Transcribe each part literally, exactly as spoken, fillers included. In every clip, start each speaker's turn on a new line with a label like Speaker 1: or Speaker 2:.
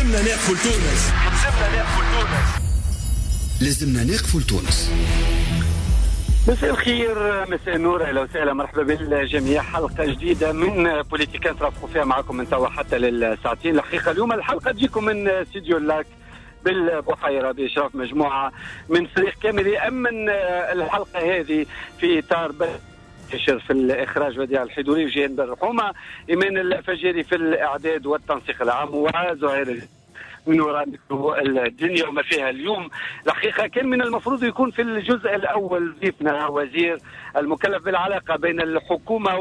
Speaker 1: لازمنا نقفل تونس، لازمنا نقفل تونس،
Speaker 2: لازمنا نقفل تونس.
Speaker 3: مساء الخير، مساء النور، اهلا وسهلا، مرحبا بالجميع. حلقه جديده من بوليتيكا نترافقوا فيها معكم من توا حتى للساعتين. الحقيقه اليوم الحلقه تجيكم من استديو اللاك بالبحيره باشراف مجموعه من فريق كامل يامن الحلقه هذه في اطار تشر في الاخراج وديع الحضوري وجيان بالرحومه، ايمان الفجيري في الاعداد والتنسيق العام، وزهير من وراء الدنيا وما فيها اليوم. الحقيقة كان من المفروض يكون في الجزء الأول ضيفنا وزير المكلف بالعلاقة بين الحكومة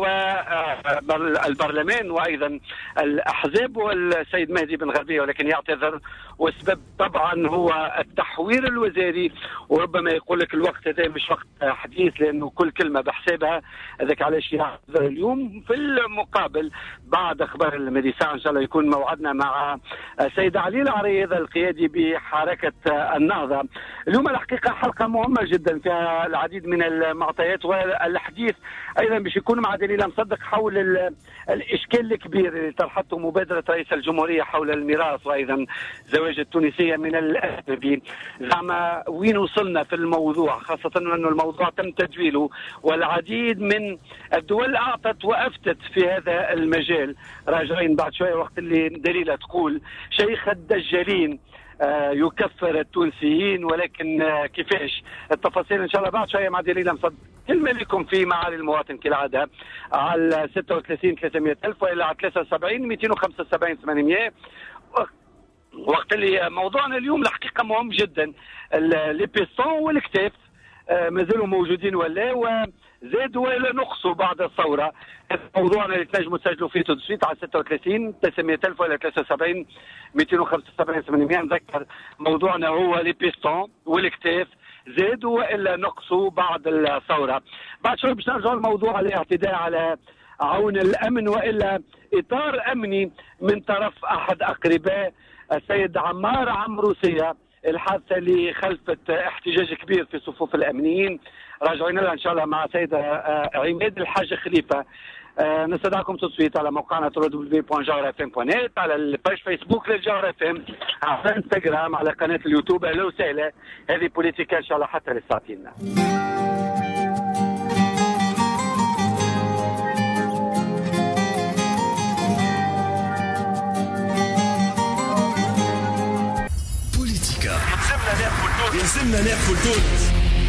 Speaker 3: والبرلمان وأيضا الأحزاب والسيد مهدي بن غربية، ولكن يعتذر، والسبب طبعا هو التحوير الوزاري. وربما يقول لك الوقت هذا مش وقت حديث لأنه كل كلمة بحسابها، هذاك علاش يعتذر اليوم. في المقابل بعد أخبار المديسان إن شاء الله يكون موعدنا مع سيد علي العريض القيادي بحركة النهضة. اليوم الحقيقة حلقة مهمة جدا فيها العديد من المعطيات والحديث أيضا باش يكون مع دليل مصدق حول الإشكال الكبير اللي طرحته مبادرة رئيس الجمهورية حول الميراث وأيضا زواج التونسية من الأجنبي. زعما وين وصلنا في الموضوع، خاصة أنه الموضوع تم تدويله والعديد من الدول أعطت وأفتت في هذا المجال. راجعين بعد شوية وقت اللي دليلة تقول شيخ الدجالين يكفر التونسيين، ولكن كيفاش التفاصيل ان شاء الله بعد شويه مع دليل مصدق. كلمه لكم في معالي المواطن كالعاده على ستة وثلاثين ثلاثمائة ألف والا على ثلاثة وسبعين مئتين وخمسة وسبعين ثمانمائة. وقت اللي موضوعنا اليوم الحقيقه مهم جدا، لي بيستون والكتاف مازالوا موجودين ولا وزادوا ولا نقصوا بعد الثوره. موضوعنا اللي تنجموا تسجلوا فيه تدسويت على ستة وثلاثين ثلاثمائة ألف ولا ثلاثة وسبعين مئتين وخمسة وسبعين ثمانمائة. نذكر موضوعنا هو لي بيستون والكتاف زادوا والا نقصوا بعد الثوره. بعد شوي باش نرجعوا لموضوع الاعتداء على عون الامن والا اطار امني من طرف احد اقرباء السيد عمار عمروسيه، الحادثه اللي خلفت احتجاج كبير في صفوف الامنيين. راجعين لها ان شاء الله مع سيد عماد الحاج خليفه. أه نستدعكم تصويت على موقعنا دبليو دبليو دبليو دوت جوهر اف ام دوت نت، على الباج فيسبوك للجوهر اف ام، على انستغرام، على قناه اليوتيوب. اهلا وسهلا، هذه بوليتيكا ان شاء الله حتى للساعتين.
Speaker 2: بوليتيكا
Speaker 1: لازمنا نقفل تونس،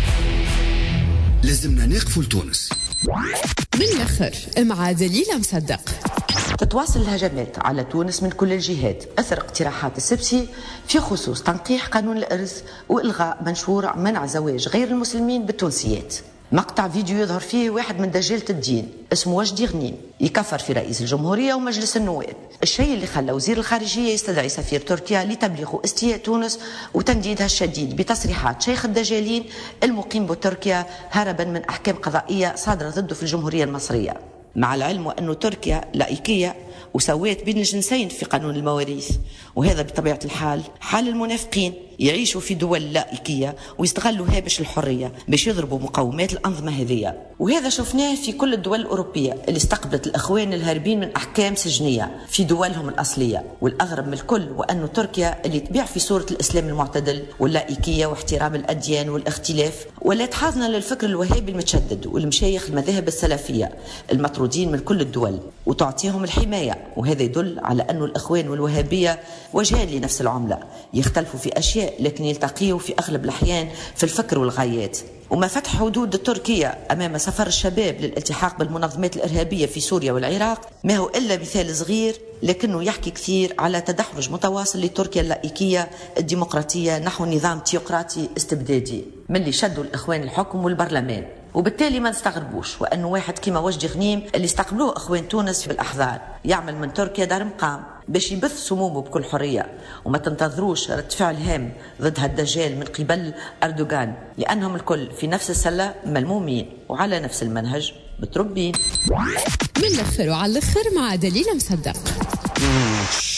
Speaker 2: لازمنا نقفل تونس
Speaker 4: من الآخر مع دليل مصدق.
Speaker 5: تتواصل الهجمات على تونس من كل الجهات أثر اقتراحات السبسي في خصوص تنقيح قانون الإرث وإلغاء منشور منع زواج غير المسلمين بالتونسيات. مقطع فيديو يظهر فيه واحد من دجالة الدين اسمه وجدي غنيم يكفر في رئيس الجمهورية ومجلس النواب، الشيء اللي خلى وزير الخارجية يستدعي سفير تركيا لتبليغ استياء تونس وتنديدها الشديد بتصريحات شيخ الدجالين المقيم بتركيا هربا من أحكام قضائية صادرة ضده في الجمهورية المصرية، مع العلم أن تركيا لائكية وسويت بين الجنسين في قانون المواريث. وهذا بطبيعة الحال حال المنافقين يعيشوا في دول لائكية ويستغلوا هامش الحرية باش يضربوا مقومات الأنظمة هذه. وهذا شفناه في كل الدول الأوروبية اللي استقبلت الأخوان الهاربين من أحكام سجنية في دولهم الأصلية. والأغرب من الكل وأن تركيا اللي تبيع في صورة الإسلام المعتدل واللائكية واحترام الأديان والاختلاف، ولا تحاضنا للفكر الوهابي المتشدد والمشايخ المذاهب السلفية المطرودين من كل الدول وتعطيهم الحماية. وهذا يدل على أن الأخوان والوهابية وجهان لنفس العملة، يختلفوا في أشياء لكن يلتقيوا في أغلب الأحيان في الفكر والغايات. وما فتح حدود تركيا أمام سفر الشباب للالتحاق بالمنظمات الإرهابية في سوريا والعراق ما هو إلا مثال صغير، لكنه يحكي كثير على تدحرج متواصل لتركيا اللائكية الديمقراطية نحو نظام تيوقراطي استبدادي من اللي شدوا الإخوان الحكم والبرلمان. وبالتالي ما نستغربوش وأنه واحد كما وجدي غنيم اللي استقبلوه أخوان تونس في الأحضان يعمل من تركيا دار مقام باش يبث سمومه بكل حرية. وما تنتظروش رد فعل هام ضد هالدجال من قبل أردوغان، لأنهم الكل في نفس السلة ملمومين وعلى نفس المنهج متربين.
Speaker 4: من الآخر وعلى الآخر مع دليل مصدق.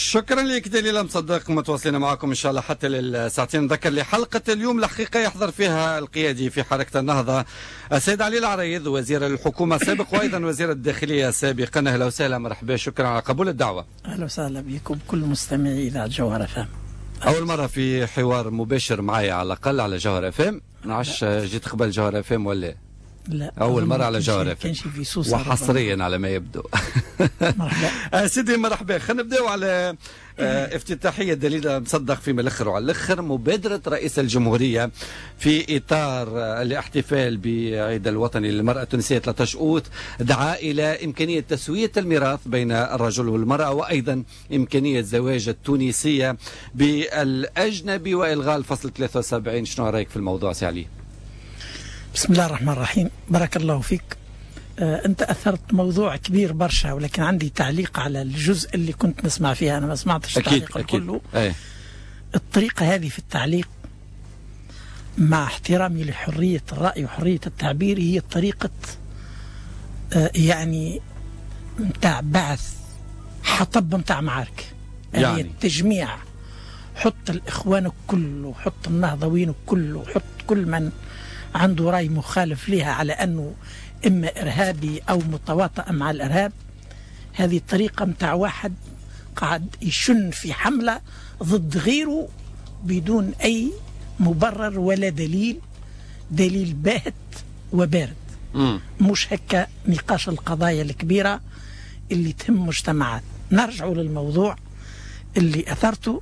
Speaker 6: شكرا لك دليل مصدق، متواصلين معكم ان شاء الله حتى للساعتين. نذكر لحلقه اليوم الحقيقه يحضر فيها القيادي في حركه النهضه السيد علي العريض وزير الحكومه السابق وايضا وزير الداخليه سابقا. اهلا وسهلا، مرحبا، شكرا على قبول الدعوه.
Speaker 7: اهلا وسهلا بكم كل مستمعي اذاعه جوهر اف ام.
Speaker 6: اول مره في حوار مباشر معي على الاقل على جوهر اف ام، ما نعرفش جيت قبل جوهر اف ام ولا
Speaker 7: لا،
Speaker 6: اول مره على جوهر اف ام وحصريا على ما يبدو. مرحبا سيدي، مرحبا. خلينا نبداو على افتتاحيه دليل مصدق فيما الاخر وعلى الاخر مبادره رئيس الجمهوريه في اطار الاحتفال بعيد الوطني للمراه التونسيه ثلاثة عشر أوت، دعا الى امكانيه تسويه الميراث بين الرجل والمراه وايضا امكانيه زواج التونسيه بالاجنبي والغاء الفصل ثلاثة وسبعين. شنو رايك في الموضوع سي علي؟
Speaker 7: بسم الله الرحمن الرحيم، بارك الله فيك. آه أنت أثرت موضوع كبير برشا، ولكن عندي تعليق على الجزء اللي كنت نسمع فيها. أنا ما سمعتش التعليق كله. أي. الطريقة هذه في التعليق مع احترامي لحرية الرأي وحرية التعبير هي طريقة آه يعني متاع بعث حطب متاع معارك، يعني التجميع. حط الإخوان الكل وحط النهضويين الكل وحط كل من عنده رأي مخالف لها على أنه إما إرهابي أو متواطئ مع الإرهاب. هذه الطريقة متاع واحد قاعد يشن في حملة ضد غيره بدون أي مبرر ولا دليل، دليل باهت وبارد. م. مش هكا نقاش القضايا الكبيرة اللي تهم مجتمعات. نرجع للموضوع اللي أثرته.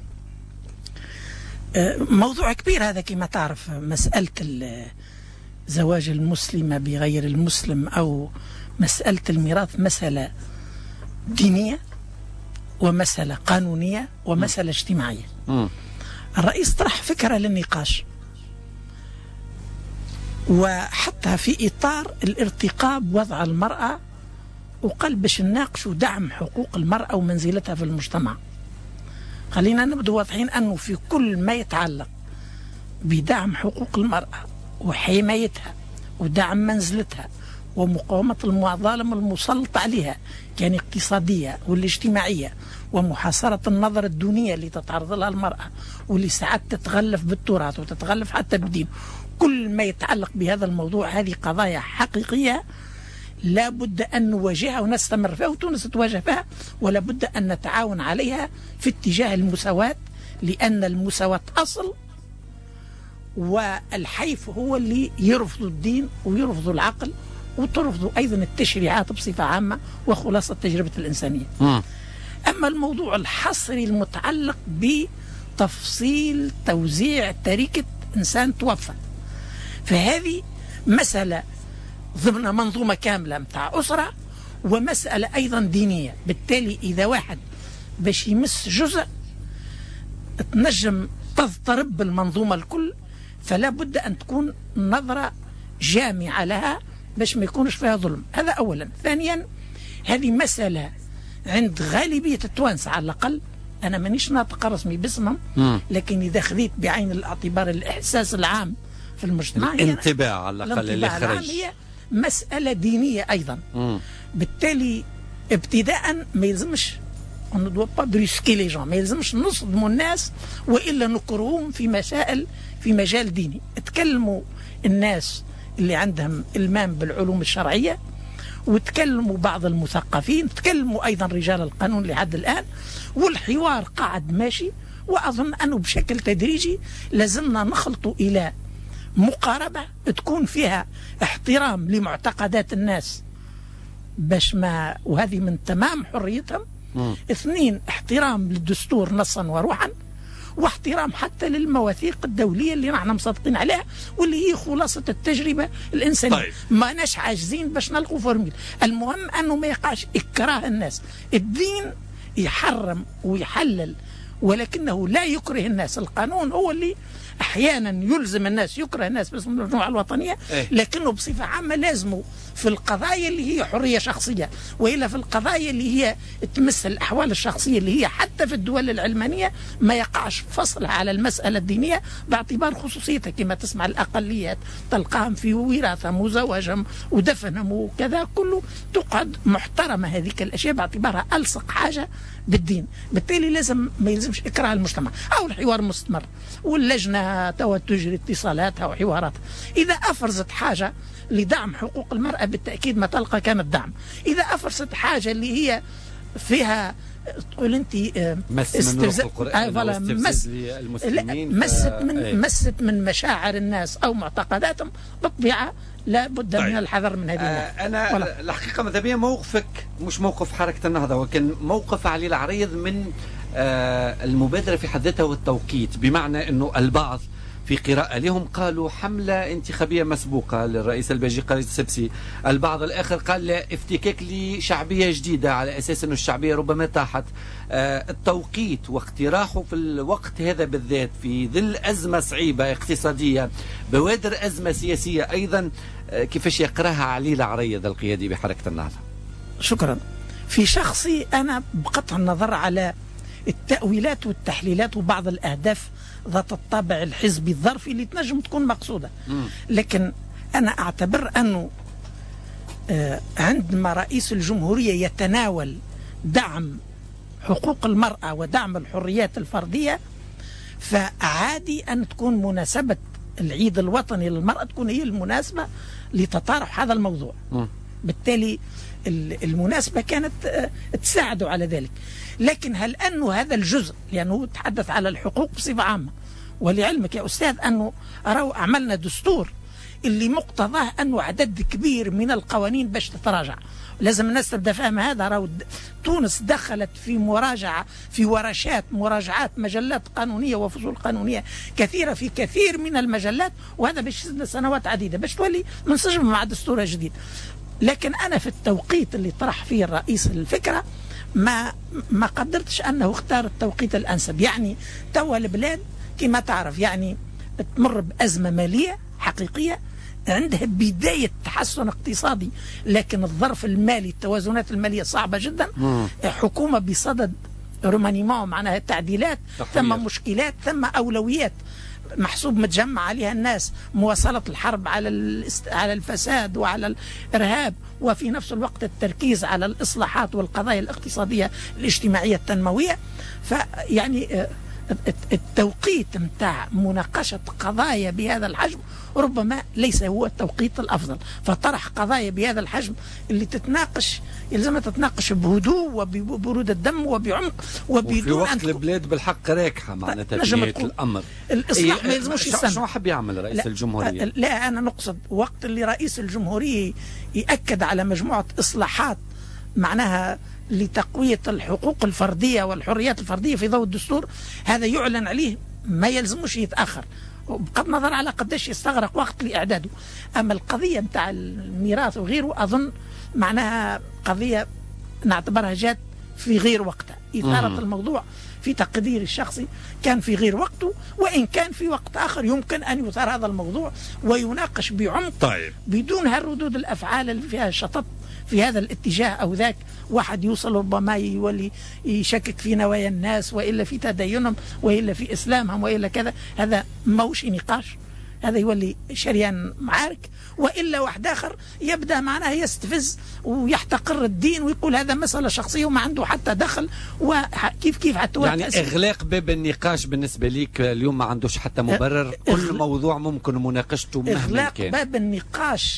Speaker 7: موضوع كبير هذا كما تعرف، مسألة زواج المسلمة بغير المسلم أو مسألة الميراث مسألة دينية ومسألة قانونية ومسألة اجتماعية. م. الرئيس طرح فكرة للنقاش وحطها في إطار الارتقاء بوضع المرأة، وقال باش نناقشوا دعم حقوق المرأة ومنزلتها في المجتمع. خلينا نبدو واضحين أنه في كل ما يتعلق بدعم حقوق المرأة وحمايتها ودعم منزلتها ومقاومة الظالم المسلط عليها كان اقتصادية والاجتماعية ومحاصرة النظر الدونية اللي تتعرض لها المرأة واللي ساعات تتغلف بالتراث وتتغلف حتى بالدين. كل ما يتعلق بهذا الموضوع هذه قضايا حقيقية لا بد أن نواجهها ونستمر فيها وتونس تواجه فيها، ولا بد أن نتعاون عليها في اتجاه المساواة، لأن المساواة أصل، والحيف هو اللي يرفض الدين ويرفض العقل وترفض أيضا التشريعات بصفة عامة وخلاصة تجربة الإنسانية. م. أما الموضوع الحصري المتعلق بتفصيل توزيع تركة إنسان توفى، فهذه مسألة ضمن منظومة كاملة متاع أسرة ومسألة أيضا دينية. بالتالي إذا واحد باش يمس جزء تنجم تضطرب المنظومة الكل، فلا بد أن تكون نظرة جامعة لها باش ما يكونش فيها ظلم. هذا أولا. ثانيا، هذه مسألة عند غالبية التوانسة على الأقل، أنا مانيش ناطق رسمي باسمهم، لكن إذا خذيت بعين الاعتبار الإحساس العام في المجتمع،
Speaker 6: الانطباع على الأقل اللي خرج،
Speaker 7: مسألة دينية أيضا. م. بالتالي ابتداء ما يلزمش ما يلزمش نصدموا الناس وإلا نكرههم في مسائل في مجال ديني. اتكلموا الناس اللي عندهم إلمام بالعلوم الشرعية، وتكلموا بعض المثقفين، تكلموا أيضا رجال القانون لحد الآن، والحوار قاعد ماشي. وأظن أنه بشكل تدريجي لازمنا نخلطوا إلى مقاربة تكون فيها احترام لمعتقدات الناس باش ما، وهذه من تمام حريتهم. م. اثنين، احترام للدستور نصا وروحا، واحترام حتى للمواثيق الدولية اللي نحن مصدقين عليها واللي هي خلاصة التجربة الإنسانية. طيب. ما ناش عاجزين باش نلقوا فورميل. المهم أنه ما يقعش إكراه الناس. الدين يحرم ويحلل ولكنه لا يكره الناس. القانون هو اللي أحيانا يلزم الناس، يكره الناس باسم المجموعة الوطنية، لكنه بصفة عامة لازمه في القضايا اللي هي حرية شخصية، وإلا في القضايا اللي هي تمس الأحوال الشخصية اللي هي حتى في الدول العلمانية ما يقعش فصلها على المسألة الدينية باعتبار خصوصيتها. كما تسمع الأقليات تلقاهم في وراثهم وزواجهم ودفنهم وكذا كله تقعد محترمة هذيك الأشياء باعتبارها ألصق حاجة بالدين. بالتالي لازم ما يلزمش إكراه المجتمع أو الحوار مستمر، واللجنة توا تجري اتصالاتها وحواراتها. إذا أفرزت حاجة لدعم حقوق المرأة بالتأكيد ما تلقى كان الدعم. إذا أفرزت حاجة اللي هي فيها تقول أنت
Speaker 6: استفزاز آه مس المسلمين
Speaker 7: مست من آه مست من مشاعر الناس أو معتقداتهم بالطبيعة لا بد طيب. من الحذر من هذه
Speaker 6: آه أنا ولا. الحقيقة ماذا بيا موقفك مش موقف حركة النهضة، ولكن موقف علي العريض من آه المبادرة في حد ذاتها والتوقيت، بمعنى أنه البعض في قراءة لهم قالوا حملة انتخابية مسبوقة للرئيس الباجي قرية السبسي، البعض الآخر قال لا افتكاك لشعبية جديدة على أساس أن الشعبية ربما طاحت. آه التوقيت واقتراحه في الوقت هذا بالذات في ظل أزمة صعيبة اقتصادية بوادر أزمة سياسية أيضا، آه كيفاش يقراها علي العريض القيادي بحركة النهضة؟
Speaker 7: شكرا. في شخصي أنا بقطع النظر على التأويلات والتحليلات وبعض الأهداف ذات الطابع الحزبي الظرفي اللي تنجم تكون مقصودة، لكن أنا أعتبر أنه عندما رئيس الجمهورية يتناول دعم حقوق المرأة ودعم الحريات الفردية فعادي أن تكون مناسبة العيد الوطني للمرأة تكون هي المناسبة لتطارح هذا الموضوع. بالتالي المناسبة كانت تساعده على ذلك. لكن هل أنه هذا الجزء لأنه تحدث على الحقوق بصفة عامة، ولعلمك يا أستاذ أنه أروا عملنا دستور اللي مقتضاه أنه عدد كبير من القوانين باش تتراجع، لازم الناس تبدأ فهم هذا. راهو تونس دخلت في مراجعة في ورشات مراجعات مجلات قانونية وفصول قانونية كثيرة في كثير من المجلات، وهذا باش سنوات عديدة باش تولي منسجم مع دستور جديد. لكن أنا في التوقيت اللي طرح فيه الرئيس الفكرة ما ما قدرتش أنه اختار التوقيت الأنسب. يعني توا البلاد كما تعرف يعني تمر بأزمة مالية حقيقية، عندها بداية تحسن اقتصادي، لكن الظرف المالي التوازنات المالية صعبة جدا. مم. حكومة بصدد رومانيمون معناها تعديلات، ثم مشكلات، ثم أولويات محسوب متجمع عليها الناس، مواصلة الحرب على على الفساد وعلى الإرهاب، وفي نفس الوقت التركيز على الإصلاحات والقضايا الاقتصادية الاجتماعية التنموية. فيعني التوقيت متاع مناقشة قضايا بهذا الحجم ربما ليس هو التوقيت الأفضل. فطرح قضايا بهذا الحجم اللي تتناقش يلزمها تتناقش بهدوء وببرود الدم وبعمق وبدون
Speaker 6: وفي وقت البلاد بالحق راكحة معناتها في نهاية الأمر.
Speaker 7: الإصلاح ما يلزموش يستنى.
Speaker 6: شو حب يعمل رئيس
Speaker 7: لا
Speaker 6: الجمهورية؟
Speaker 7: لا أنا نقصد وقت اللي رئيس الجمهورية يأكد على مجموعة إصلاحات معناها لتقوية الحقوق الفردية والحريات الفردية في ضوء الدستور، هذا يعلن عليه ما يلزموش يتأخر بغض النظر على قداش يستغرق وقت لإعداده. أما القضية متاع الميراث وغيره أظن معناها قضية نعتبرها جات في غير وقتها. إثارة الموضوع في تقديري الشخصي كان في غير وقته، وإن كان في وقت آخر يمكن أن يثار هذا الموضوع ويناقش بعمق.
Speaker 6: طيب.
Speaker 7: بدون هالردود الأفعال اللي فيها شطط في هذا الاتجاه أو ذاك، واحد يوصل ربما يولي يشكك في نوايا الناس وإلا في تدينهم وإلا في إسلامهم وإلا كذا، هذا موش نقاش، هذا يولي شريان معارك. وإلا واحد آخر يبدأ معناه يستفز ويحتقر الدين ويقول هذا مسألة شخصية وما عنده حتى دخل، وكيف كيف حتى
Speaker 6: يعني إغلاق باب النقاش بالنسبة ليك اليوم ما عندوش حتى مبرر. كل موضوع ممكن مناقشته مهما كان.
Speaker 7: إغلاق باب النقاش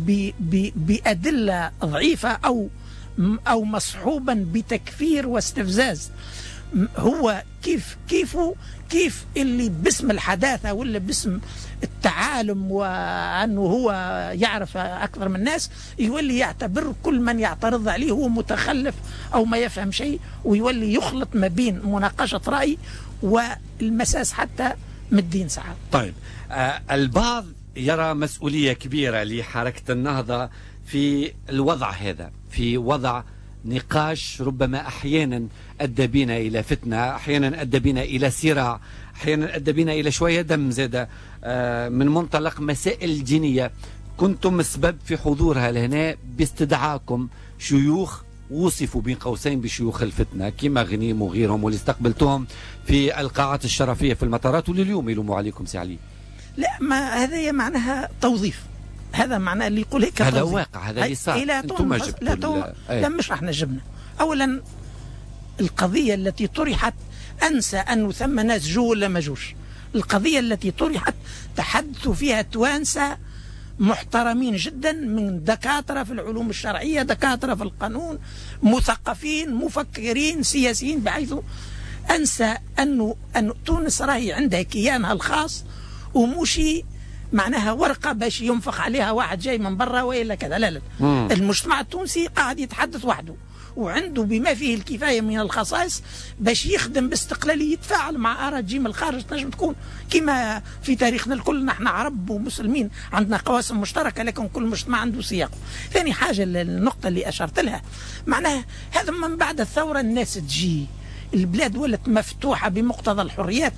Speaker 7: بأدلة ضعيفة أو أو مصحوبا بتكفير واستفزاز، هو كيف كيف كيف اللي باسم الحداثة ولا باسم التعالم وأنه هو يعرف أكثر من الناس يولي يعتبر كل من يعترض عليه هو متخلف أو ما يفهم شيء، ويولي يخلط ما بين مناقشة رأي والمساس حتى من الدين ساعات.
Speaker 6: طيب آه البعض يرى مسؤولية كبيرة لحركة النهضة في الوضع هذا، في وضع نقاش ربما أحيانا أدى بنا إلى فتنة، أحيانا أدى بنا إلى صراع، أحيانا أدى بنا إلى شوية دم زادة من منطلق مسائل دينية. كنتم السبب في حضورها لهنا باستدعاكم شيوخ وصفوا بين قوسين بشيوخ الفتنة كما غنيم وغيرهم، واللي استقبلتهم في القاعات الشرفية في المطارات، ولليوم يلوموا عليكم سي علي.
Speaker 7: لا، ما هذا معناها توظيف، هذا معناه اللي يقول هيك
Speaker 6: هذا واقع، هذا اللي صار.
Speaker 7: انتم جبتوا لا, تو... لا مش احنا جبنا. اولا القضية التي طرحت، انسى انه ثم ناس جو ولا ما جوش، القضية التي طرحت تحدثوا فيها توانسة محترمين جدا من دكاترة في العلوم الشرعية، دكاترة في القانون، مثقفين، مفكرين، سياسيين، بحيث أنسى أنه أن تونس راهي عندها كيانها الخاص ومشي معناها ورقة باش ينفق عليها واحد جاي من برا وإلا كذا. لا لا مم. المجتمع التونسي قاعد يتحدث وحده وعنده بما فيه الكفاية من الخصائص باش يخدم باستقلالية، يتفاعل مع آراء تجي من الخارج، تنجم تكون كما في تاريخنا الكل، نحن عرب ومسلمين عندنا قواسم مشتركة، لكن كل مجتمع عنده سياقه. ثاني حاجة النقطة اللي أشرت لها، معناها هذا من بعد الثورة الناس تجي، البلاد ولت مفتوحة بمقتضى الحريات،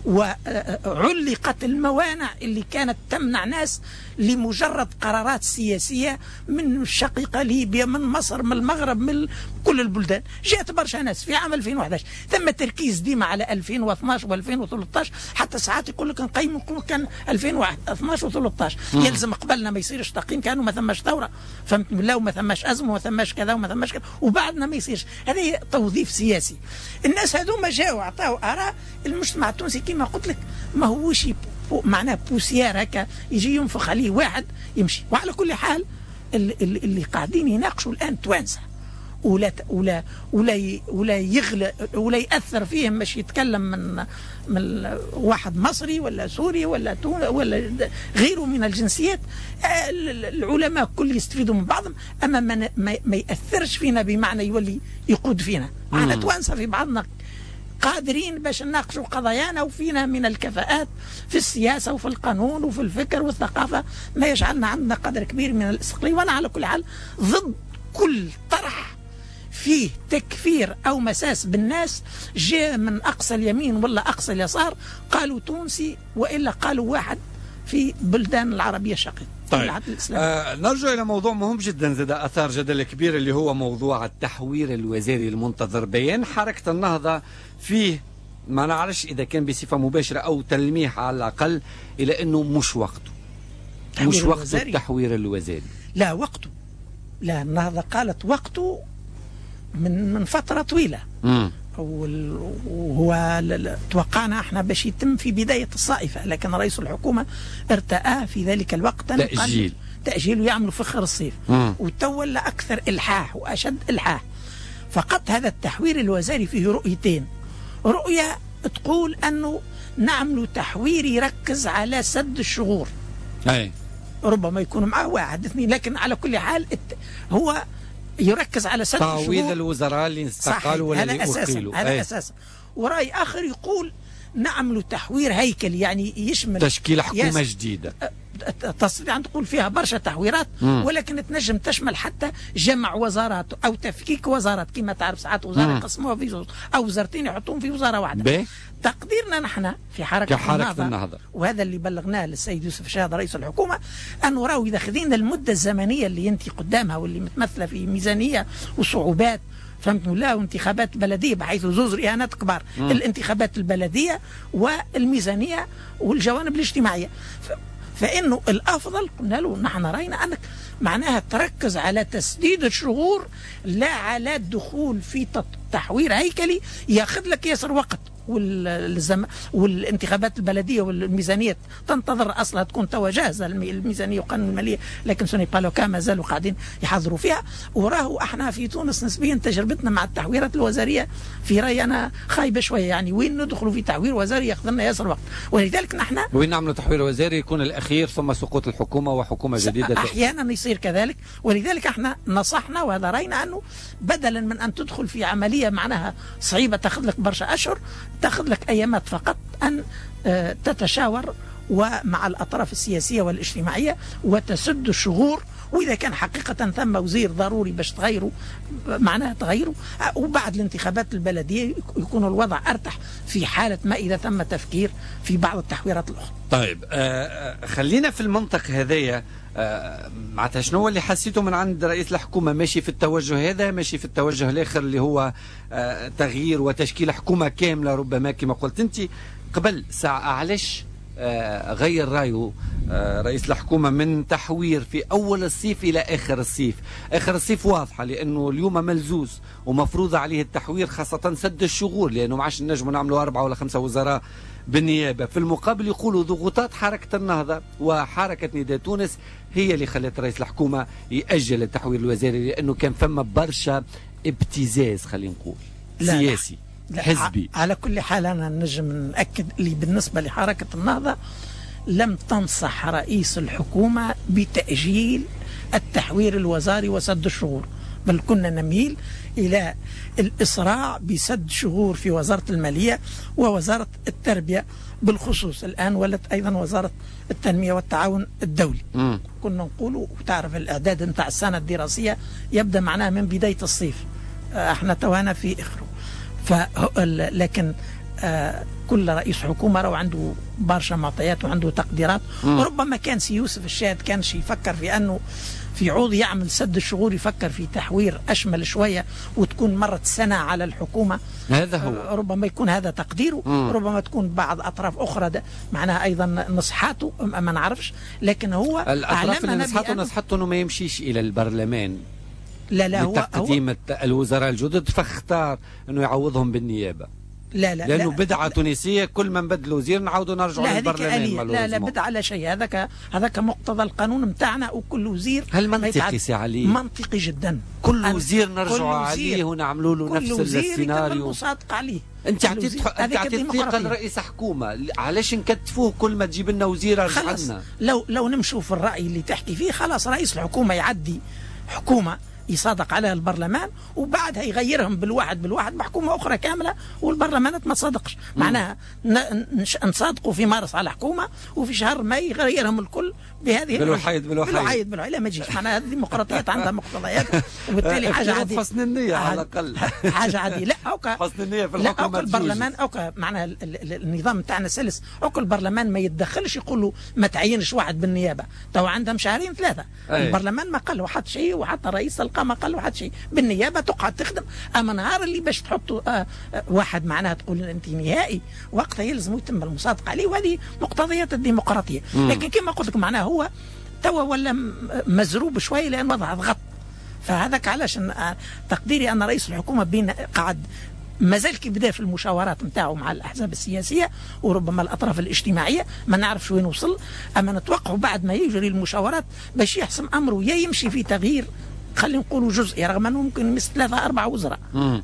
Speaker 7: وعلقت الموانع اللي كانت تمنع ناس لمجرد قرارات سياسية من الشقيقة ليبيا، من مصر، من المغرب، من كل البلدان. جاءت برشا ناس في عام ألفين وأحد عشر، ثم تركيز ديما على ألفين واثناش وألفين وثلاثة عشر، حتى ساعات يقول لك نقيم كان ألفين واثناش وثلاثة عشر، يلزم قبلنا ما يصيرش تقييم كانوا ما ثماش ثورة، فهمت بالله، وما ثماش أزمة وما ثماش كذا وما ثماش كذا، وبعدنا ما يصيرش. هذه توظيف سياسي. الناس هذوما جاوا عطاوا آراء، المجتمع التونسي كما قلت لك ما هوش معناه بوسيار هكا يجي ينفخ عليه واحد يمشي. وعلى كل حال اللي, اللي قاعدين يناقشوا الآن توانسة، ولا ولا ولا ولا يغلى ولا يأثر فيهم باش يتكلم من من واحد مصري ولا سوري ولا تونس ولا غيره من الجنسيات. العلماء كل يستفيدوا من بعضهم، اما ما, ما يأثرش فينا بمعنى يولي يقود فينا. احنا توانسة في بعضنا قادرين باش نناقشوا قضايانا، وفينا من الكفاءات في السياسة وفي القانون وفي الفكر والثقافة ما يجعلنا عندنا قدر كبير من الاستقلالية. وانا على كل حال ضد كل طرح فيه تكفير أو مساس بالناس، جاء من أقصى اليمين ولا أقصى اليسار، قالوا تونسي وإلا قالوا واحد في بلدان العربية الشقيقة.
Speaker 6: طيب آه نرجع إلى موضوع مهم جدا زاد أثار جدل كبير، اللي هو موضوع التحوير الوزاري المنتظر. بيان حركة النهضة فيه ما نعرفش إذا كان بصفة مباشرة أو تلميح على الأقل إلى أنه مش وقته، مش وقت التحوير الوزاري.
Speaker 7: لا وقته، لا النهضة قالت وقته من من فترة طويلة. امم وهو توقعنا احنا باش يتم في بداية الصائفة، لكن رئيس الحكومة ارتأى في ذلك الوقت
Speaker 6: تأجيل
Speaker 7: تأجيل ويعملوا فخر الصيف، وتولى أكثر إلحاح وأشد إلحاح. فقط هذا التحوير الوزاري فيه رؤيتين. رؤية تقول أنه نعمل تحوير يركز على سد الشغور،
Speaker 6: أي
Speaker 7: ربما يكون معه واحد اثنين، لكن على كل حال هو يركز على سد الشغور،
Speaker 6: تعويض الوزراء اللي استقالوا ولا اللي
Speaker 7: أخيلوا. هذا أساسا. ورأي آخر يقول نعمل تحوير هيكلي، يعني يشمل
Speaker 6: تشكيل حكومة جديدة،
Speaker 7: تستطيع أن تقول فيها برشا تحويرات، مم. ولكن تنجم تشمل حتى جمع وزارات أو تفكيك وزارات. كما تعرف ساعات وزارة يقسموها في زوج أو وزارتين يحطون في وزارة واحدة.
Speaker 6: بي.
Speaker 7: تقديرنا نحن في حركة,
Speaker 6: حركة
Speaker 7: النهضة,
Speaker 6: النهضة،
Speaker 7: وهذا اللي بلغناه للسيد يوسف شهاد رئيس الحكومة، أنه راهو إذا خذينا المدة الزمنية اللي ينتي قدامها واللي متمثلة في ميزانية وصعوبات، فهمت ولا، وانتخابات بلدية بحيث زوز رهانات كبار، مم. الانتخابات البلدية والميزانية والجوانب الاجتماعية، ف... فإنه الأفضل قلنا له نحن رأينا أنك معناها تركز على تسديد الشغور، لا على الدخول في تحوير هيكلي ياخذ لك ياسر وقت. والزم... والانتخابات البلدية والميزانية تنتظر أصلها تكون توا جاهزة، الميزانية وقانون المالية، لكن سوني بالوكا ما زالوا قاعدين يحضروا فيها. وراه احنا في تونس نسبيا تجربتنا مع التحويرات الوزارية في رأيي أنا خايبة شوية، يعني وين ندخلوا في تحوير وزاري ياخذ لنا ياسر وقت. ولذلك نحن
Speaker 6: وين نعملوا تحوير وزاري يكون الأخير ثم سقوط الحكومة وحكومة جديدة،
Speaker 7: أحيانا يصير كذلك. ولذلك احنا نصحنا وهذا رأينا أنه بدلا من أن تدخل في عملية معناها صعيبة تاخذ لك برشا أشهر، تاخذ لك أيامات فقط، أن تتشاور ومع الأطراف السياسية والاجتماعية وتسد الشغور وإذا كان حقيقة ثم وزير ضروري باش تغيروا معناها تغيروا، وبعد الانتخابات البلدية يكون الوضع أرتح في حالة ما إذا ثم تفكير في بعض التحويرات الأخرى.
Speaker 6: طيب آه خلينا في المنطق هذايا. آه معناتها شنو اللي حسيته من عند رئيس الحكومة؟ ماشي في التوجه هذا، ماشي في التوجه الآخر اللي هو آه تغيير وتشكيل حكومة كاملة ربما كما قلت أنت قبل ساعة. علاش آه غير رايه آه رئيس الحكومة من تحوير في أول الصيف إلى آخر الصيف؟ آخر الصيف واضحة لأنه اليوم ملزوز ومفروض عليه التحوير، خاصة سد الشغور، لأنه ما عادش نجموا نعملوا أربعة ولا خمسة وزراء بالنيابة. في المقابل يقولوا ضغوطات حركة النهضة وحركة نداء تونس هي اللي خلت رئيس الحكومة يأجل التحوير الوزاري، لأنه كان فما برشا ابتزاز خلينا نقول سياسي
Speaker 7: لا
Speaker 6: حزبي.
Speaker 7: على كل حال أنا نجم نأكد اللي بالنسبة لحركة النهضة لم تنصح رئيس الحكومة بتأجيل التحوير الوزاري وسد الشغور، بل كنا نميل إلى الإسراع بسد شغور في وزارة المالية ووزارة التربية بالخصوص. الآن ولت أيضا وزارة التنمية والتعاون الدولي. م. كنا نقول وتعرف الإعداد نتاع السنة الدراسية يبدأ معناها من بداية الصيف، احنا توانا في إخره. لكن آه كل رئيس حكومة رو عنده برشا معطيات وعنده تقديرات. م. وربما كان سي يوسف الشاهد كانش يفكر في أنه في عوض يعمل سد الشغور يفكر في تحوير أشمل شوية وتكون مرت سنة على الحكومة.
Speaker 6: هذا هو
Speaker 7: ربما يكون هذا تقديره. م. ربما تكون بعض أطراف أخرى معناها أيضا نصحاته ما نعرفش، لكن هو
Speaker 6: الأطراف اللي نصحته نصحته أنه ما يمشيش إلى البرلمان
Speaker 7: لا لا
Speaker 6: لتقديم هو الوزراء الجدد، فاختار أنه يعوضهم بالنيابة.
Speaker 7: لا لا
Speaker 6: لأنه
Speaker 7: لا
Speaker 6: بدعة لا تونسية، كل ما نبدل وزير نعاودوا نرجعوا للبرلمان.
Speaker 7: لا لا بدعة لا شيء، هذاك هذاك مقتضى القانون نتاعنا، وكل وزير
Speaker 6: هل منطقي سي علي؟
Speaker 7: منطقي جدا.
Speaker 6: كل وزير نرجعوا عليه ونعملوا له نفس السيناريو
Speaker 7: مصادق عليه.
Speaker 6: انت عطيت انت عطيت ثقة لرئيس حكومة، علاش نكتفوه كل ما تجيب لنا وزير رجع لنا؟
Speaker 7: لو لو نمشوا في الرأي اللي تحكي فيه خلاص رئيس الحكومة يعدي حكومة يصادق عليها البرلمان وبعدها يغيرهم بالواحد بالواحد بحكومة أخرى كاملة والبرلمانات ما تصادقش. معناها نصادقوا في مارس على حكومة وفي شهر ماي يغيرهم الكل بهذه
Speaker 6: بالوحيد بالوحيد
Speaker 7: بالوحيد بالوحيد. لا ما تجيش، معناها هذه الديمقراطيات عندها مقتضيات وبالتالي حاجة عادية.
Speaker 6: حسن النية على الأقل
Speaker 7: حاجة عادية. لا أوكا
Speaker 6: حسن النية في الحكومة.
Speaker 7: لا أوكا البرلمان أوكا معناها النظام بتاعنا سلس. أوكا البرلمان ما يتدخلش يقول له ما تعينش واحد بالنيابة، تو عندهم شهرين ثلاثة. أي. البرلمان ما قال واحد شيء وحتى رئيس القامة قال واحد شيء، بالنيابة تقعد تخدم. أما نهار اللي باش تحطوا آه آه واحد معناها تقول أنت نهائي وقتها يلزم يتم المصادقة عليه، وهذه مقتضيات الديمقراطية. م. لكن كما قلت لك معناها هو توا ولا مزروب شوي لأن وضع ضغط. فهذاك علاش تقديري أن رئيس الحكومة بين قعد مازال كي بدا في المشاورات نتاعو مع الأحزاب السياسية وربما الأطراف الاجتماعية ما نعرفش وين وصل. أما نتوقع بعد ما يجري المشاورات باش يحسم أمره يا يمشي في تغيير خلينا نقولوا جزئي، رغم أنه ممكن يمس ثلاثة أربعة وزراء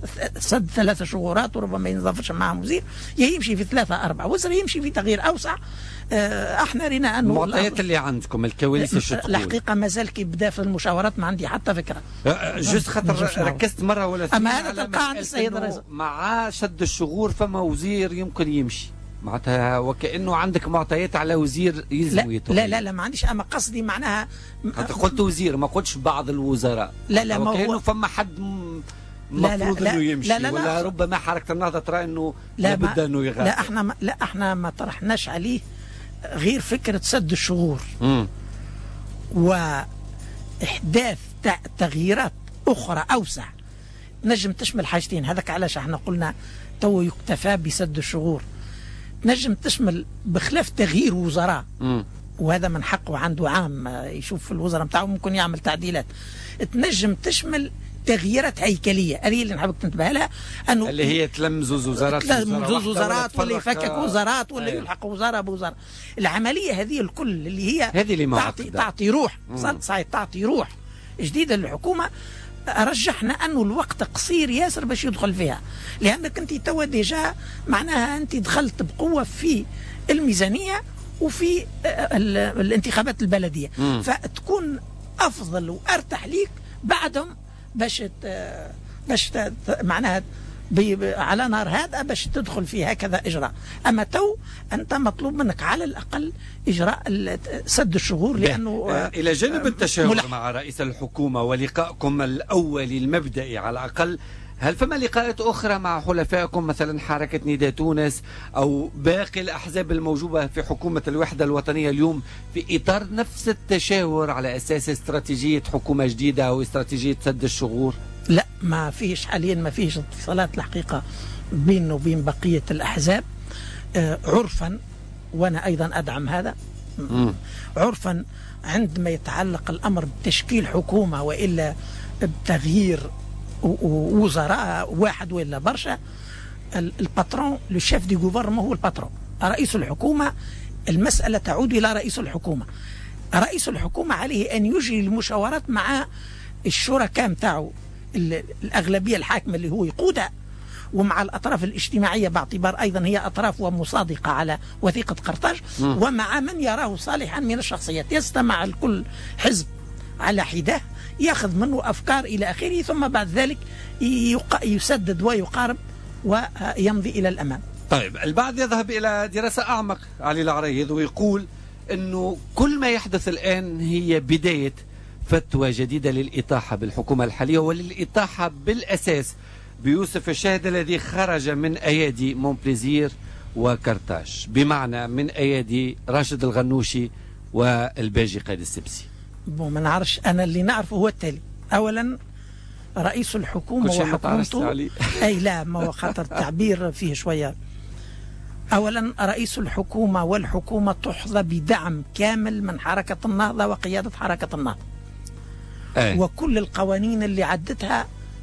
Speaker 7: سد ثلاثة شغورات وربما ينضافش معهم وزير، يا يمشي في ثلاثة أربعة وزراء يمشي في تغيير أوسع. اه احنا رينا أنه
Speaker 6: المعطيات اللي عندكم الكواليس الشو تقول؟
Speaker 7: الحقيقة مازال كي بدا في المشاورات ما عندي حتى فكرة.
Speaker 6: جزء خاطر ركزت مرة ولا اثنين.
Speaker 7: أما هذا تلقى عند السيد الرئيس
Speaker 6: مع شد الشغور فما وزير يمكن يمشي معناتها وكأنه عندك معطيات على وزير يلزم يتغير.
Speaker 7: لا لا لا ما عنديش. أما قصدي معناها
Speaker 6: حتى قلت وزير ما قلتش بعض الوزراء.
Speaker 7: لا لا ما
Speaker 6: وكأنه فما حد مفروض انه يمشي.
Speaker 7: لا لا
Speaker 6: ولا
Speaker 7: لا
Speaker 6: ربما حركة النهضة ترى انه
Speaker 7: لابد
Speaker 6: انه يغادر.
Speaker 7: لا احنا ما لا احنا ما طرحناش عليه غير فكرة سد الشغور وإحداث تغييرات أخرى أوسع نجم تشمل حاجتين. هذاك علاش احنا قلنا تو يكتفى بسد الشغور. نجم تشمل بخلاف تغيير وزراء م. وهذا من حقه عنده عام يشوف في الوزراء نتاعو ممكن يعمل تعديلات. تنجم تشمل تغييرات هيكليه، هذه اللي نحب تنتبه لها، انه
Speaker 6: اللي هي تلم زوز وزارات
Speaker 7: تلم زوز وزارات ولا يفكك وزارات ولا يلحق وزاره بوزاره. العمليه هذه الكل اللي هي
Speaker 6: هذه اللي
Speaker 7: تعطي, تعطي روح صحيح تعطي روح جديده للحكومه. رجحنا انه الوقت قصير ياسر باش يدخل فيها، لانك انت توا ديجا معناها انت دخلت بقوه في الميزانيه وفي الانتخابات البلديه، مم. فتكون افضل وارتاح ليك بعدهم باش باش معناها على نار هذا باش تدخل في هكذا إجراء. أما تو أنت مطلوب منك على الأقل إجراء سد الشغور، لأنه
Speaker 6: إلى جانب التشاور مع رئيس الحكومة ولقائكم الأولي المبدئي على الأقل، هل فما لقاءات أخرى مع حلفائكم مثلا حركة نداء تونس أو باقي الأحزاب الموجودة في حكومة الوحدة الوطنية اليوم في إطار نفس التشاور على أساس استراتيجية حكومة جديدة أو استراتيجية سد الشغور؟
Speaker 7: لا، ما فيش حاليا، ما فيش اتصالات الحقيقة بينه وبين بقية الأحزاب آه عرفا، وأنا أيضا أدعم هذا. م. عرفا عندما يتعلق الأمر بتشكيل حكومة وإلا بتغيير وزراء واحد ولا برشا، الباترون لو شيف دي غوفرنمون هو الباترون، رئيس الحكومة. المسألة تعود إلى رئيس الحكومة. رئيس الحكومة عليه أن يجري المشاورات مع الشركاء متاعه، الأغلبية الحاكمة اللي هو يقودها، ومع الأطراف الاجتماعية باعتبار أيضا هي أطراف ومصادقة على وثيقة قرطاج، ومع من يراه صالحا من الشخصيات. يستمع الكل حزب على حداه، ياخذ منه أفكار إلى آخره، ثم بعد ذلك يسدد ويقارب ويمضي إلى الأمام.
Speaker 6: طيب، البعض يذهب إلى دراسة أعمق علي العريض ويقول أنه كل ما يحدث الآن هي بداية فتوى جديدة للإطاحة بالحكومة الحالية وللإطاحة بالأساس بيوسف الشاهد الذي خرج من أيادي مونبليزير وكرتاج، بمعنى من أيادي راشد الغنوشي والباجي قائد السبسي.
Speaker 7: ما نعرفش، أنا اللي نعرفه هو التالي. أولا رئيس الحكومة وحكومته أي لا، ما هو خاطر التعبير فيه شوية. أولا رئيس الحكومة والحكومة تحظى بدعم كامل من حركة النهضة وقيادة حركة النهضة. أي. وكل القوانين اللي عدتها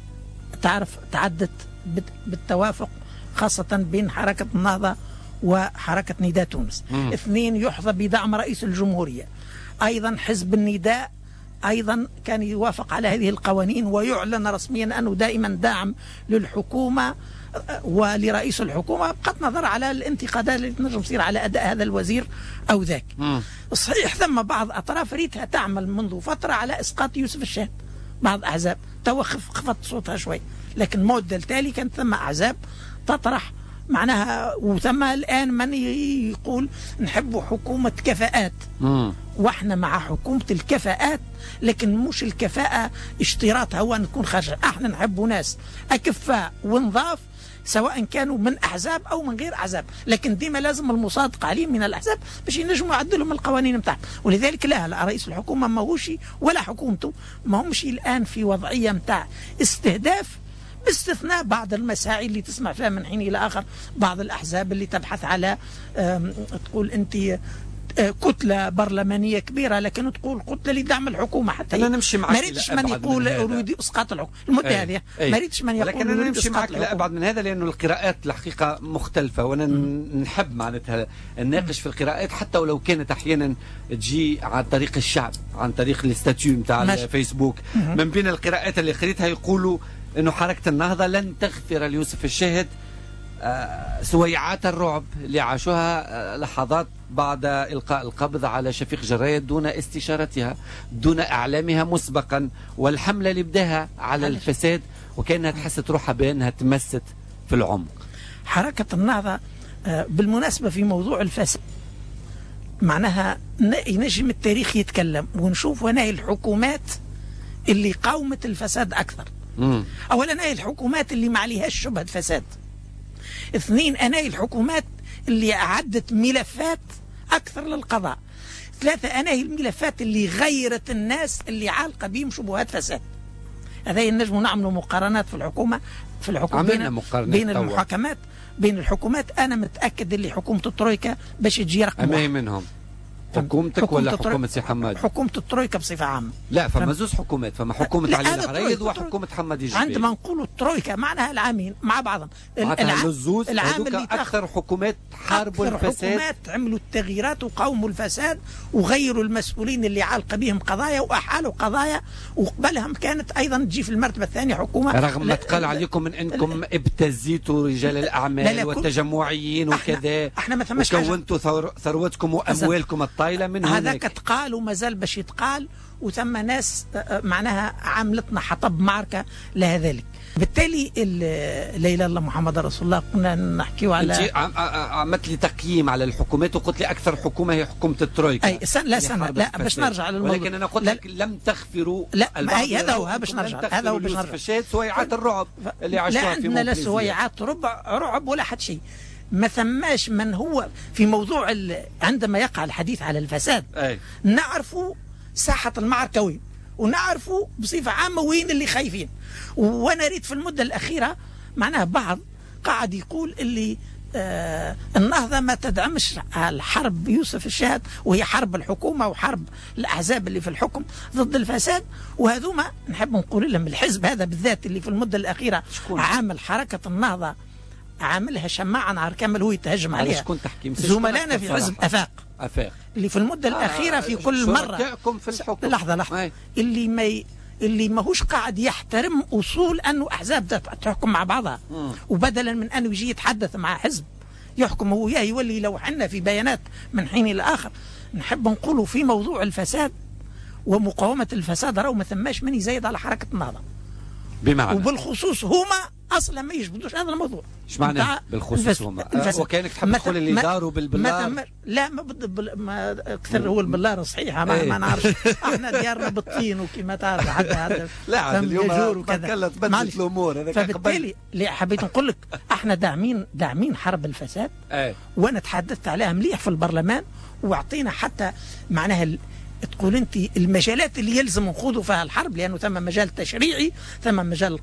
Speaker 7: تعرف تعدت بالتوافق، خاصة بين حركة النهضة وحركة نداء تونس. مم. اثنين، يحظى بدعم رئيس الجمهورية. أيضا حزب النداء أيضا كان يوافق على هذه القوانين ويعلن رسميا أنه دائما داعم للحكومة ولرئيس الحكومة، بغض النظر على الانتقادات اللي تنجم تصير على أداء هذا الوزير أو ذاك. مم. صحيح ثم بعض أطراف ريتها تعمل منذ فترة على إسقاط يوسف الشاهد، بعض أحزاب توقف خفت صوتها شوي، لكن المودة التالي كانت ثم أحزاب تطرح معناها، وثم الآن من يقول نحب حكومة كفاءات. مم. واحنا مع حكومة الكفاءات، لكن مش الكفاءة اشتراطها هو أن نكون خارج، احنا نحب ناس أكفاء ونضاف سواء كانوا من أحزاب أو من غير أحزاب، لكن ديما لازم المصادق عليهم من الأحزاب باش ينجموا يعدلوا من القوانين متاعهم. ولذلك لا, لا رئيس الحكومة ما هوش ولا حكومته ما همش الآن في وضعية متاع استهداف، باستثناء بعض المساعي اللي تسمع فيها من حين إلى آخر بعض الأحزاب اللي تبحث على تقول أنت كتلة برلمانية كبيرة، لكن تقول كتلة لدعم الحكومة. حتى
Speaker 6: أنا نمشي معك،
Speaker 7: ما ريتش من يقول أريد إسقاط الحكومة المدة هذه، ما ريتش من يقول
Speaker 6: لكن أنا نمشي معك لا أبعد من هذا، لأنه القراءات الحقيقة مختلفة، وأنا م. نحب معناتها نناقش في القراءات حتى ولو كانت أحيانا تجي عن طريق الشعب، عن طريق الاستاتيو متاع الفيسبوك. م. من بين القراءات اللي قريتها يقولوا أنه حركة النهضة لن تغفر ليوسف الشاهد سويعات الرعب اللي عاشوها لحظات بعد إلقاء القبض على شفيق جرايد دون استشارتها، دون إعلامها مسبقا، والحملة اللي بداها على الفساد وكأنها تحست روحها بأنها تمست في العمق.
Speaker 7: حركة النهضة بالمناسبة في موضوع الفساد معناها ينجم التاريخ يتكلم ونشوف وناهي الحكومات اللي قاومت الفساد أكثر. مم. أولا ناهي الحكومات اللي ما عليهاش شبهة فساد. اثنين، أناهي الحكومات اللي أعدت ملفات أكثر للقضاء. ثلاثة، أناهي الملفات اللي غيرت الناس اللي عالقة بهم شبهات فساد. هذا ينجموا نعملوا مقارنات في الحكومة في الحكومة بين, بين المحاكمات بين الحكومات. أنا متأكد اللي حكومة الترويكا باش تجي رقم
Speaker 6: واحد. أما منهم حكومتك حكومة ولا حكومة سي حماد؟
Speaker 7: حكومة الترويكا بصفة عامة.
Speaker 6: لا، فما زوز حكومات، فما حكومة علي العريض وحكومة حماد الجبيل.
Speaker 7: عندما نقولوا الترويكا معناها العامين مع بعضهم.
Speaker 6: العام الزوز العام اللي أكثر حكومات حاربوا الفساد،
Speaker 7: أكثر حكومات عملوا التغييرات وقاوموا الفساد وغيروا المسؤولين اللي عالقة بهم قضايا وأحالوا قضايا، وقبلهم كانت أيضا تجي في المرتبة الثانية حكومة،
Speaker 6: رغم ما تقال عليكم من أنكم ابتزيتوا رجال الأعمال والتجمعيين وكذا،
Speaker 7: احنا ما ثماش
Speaker 6: وكونتوا ثروتكم وأموالكم الطائفة صايله من هناك.
Speaker 7: هذاك تقال وما زال باش يتقال، وثم ناس معناها عاملتنا حطب معركه لها ذلك. بالتالي لا اله الا الله محمد رسول الله قلنا نحكيو على.
Speaker 6: انت عملت لي تقييم على الحكومات وقلت لي اكثر حكومه هي حكومه الترويكا.
Speaker 7: اي سنة لا سنة لا باش نرجع للموضوع،
Speaker 6: ولكن انا قلت لك لم تغفروا.
Speaker 7: لا هذا هو باش نرجع، هذا هو باش نرجع
Speaker 6: فشات سويعات الرعب اللي عاشوها في
Speaker 7: لا عندنا لا سويعات ربع رعب ولا حد شيء. ما ثماش من هو في موضوع عندما يقع الحديث على الفساد
Speaker 6: أي.
Speaker 7: نعرفوا ساحة المعركة وين، ونعرفوا بصفة عامة وين اللي خايفين. وانا ريت في المدة الأخيرة معناها بعض قاعد يقول اللي آه النهضة ما تدعمش الحرب يوسف الشاهد، وهي حرب الحكومة وحرب الأحزاب اللي في الحكم ضد الفساد. وهذوما نحب نقول لهم الحزب هذا بالذات اللي في المدة الأخيرة
Speaker 6: شكون؟
Speaker 7: عامل حركة النهضة عاملها شماعة نهار كامل هو يتهجم عليها.
Speaker 6: شكون تحكي؟
Speaker 7: زملائنا في حزب أفاق
Speaker 6: أفاق
Speaker 7: اللي في المدة
Speaker 6: آه
Speaker 7: الأخيرة في كل مرة
Speaker 6: في الحكم.
Speaker 7: لحظة لحظة أي. اللي ما ي... اللي ماهوش قاعد يحترم أصول أنه أحزاب تحكم مع بعضها، م. وبدلا من أنه يجي يتحدث مع حزب يحكم هو إياه يولي لو حنا في بيانات من حين إلى آخر. نحب نقولوا في موضوع الفساد ومقاومة الفساد راهو ما ثماش من يزايد على حركة النهضة
Speaker 6: بمعنى،
Speaker 7: وبالخصوص هما اصلا ما يجبدوش هذا الموضوع.
Speaker 6: ايش معنى بالخصوص هما؟ وكانك تحب تقول اللي داروا بالبلار؟
Speaker 7: لا ما بد ما اكثر هو البلار صحيحه ما, ما نعرفش. احنا ديارنا بالطين وكما تعرف حتى هذا
Speaker 6: لا اليوم وكذا تبدلت الامور. هذاك
Speaker 7: فبالتالي اللي حبيت نقول لك احنا داعمين داعمين حرب الفساد.
Speaker 6: ايه.
Speaker 7: وانا تحدثت عليها مليح في البرلمان، واعطينا حتى معناها تقول انت المجالات اللي يلزم نخوضوا فيها الحرب، لانه ثم مجال تشريعي، ثم مجال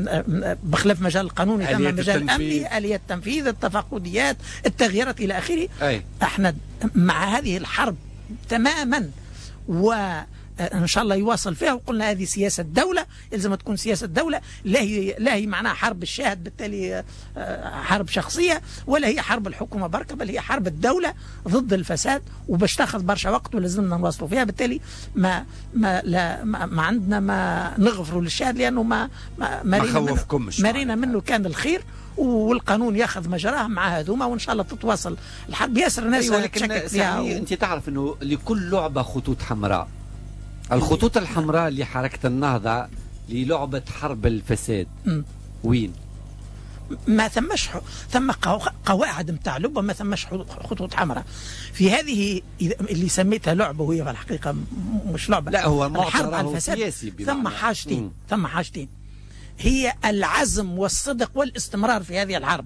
Speaker 7: بخلاف مجال القانوني، ثم مجال امني، اليات التنفيذ، التفقديات، التغييرات الى اخره. احنا مع هذه الحرب تماما، وان شاء الله يواصل فيها. وقلنا هذه سياسه دوله، يلزم تكون سياسه دوله، لا هي لا هي معناها حرب الشاهد بالتالي حرب شخصيه، ولا هي حرب الحكومه بركه، بل هي حرب الدوله ضد الفساد، وباش تاخذ برشا وقت ولازمنا نواصلوا فيها. بالتالي ما ما لا ما, ما عندنا ما نغفروا للشاهد، لانه ما ما
Speaker 6: مرينا منه,
Speaker 7: مرينا منه كان الخير، والقانون ياخذ مجراه مع هذوما، وان شاء الله تتواصل الحرب. ياسر ناس
Speaker 6: أيوة تشكك فيها. و... انت تعرف انه لكل لعبه خطوط حمراء. الخطوط الحمراء لحركة النهضة للعبة حرب الفساد م. وين؟
Speaker 7: ما ثمش ثم قواعد متاع لعبة، ما ثمش خطوط حمراء في هذه اللي سميتها لعبة، وهي في الحقيقة مش لعبة.
Speaker 6: لا هو
Speaker 7: الحرب على الفساد ثم حاجتين ثم حاجتين هي العزم والصدق والاستمرار في هذه الحرب.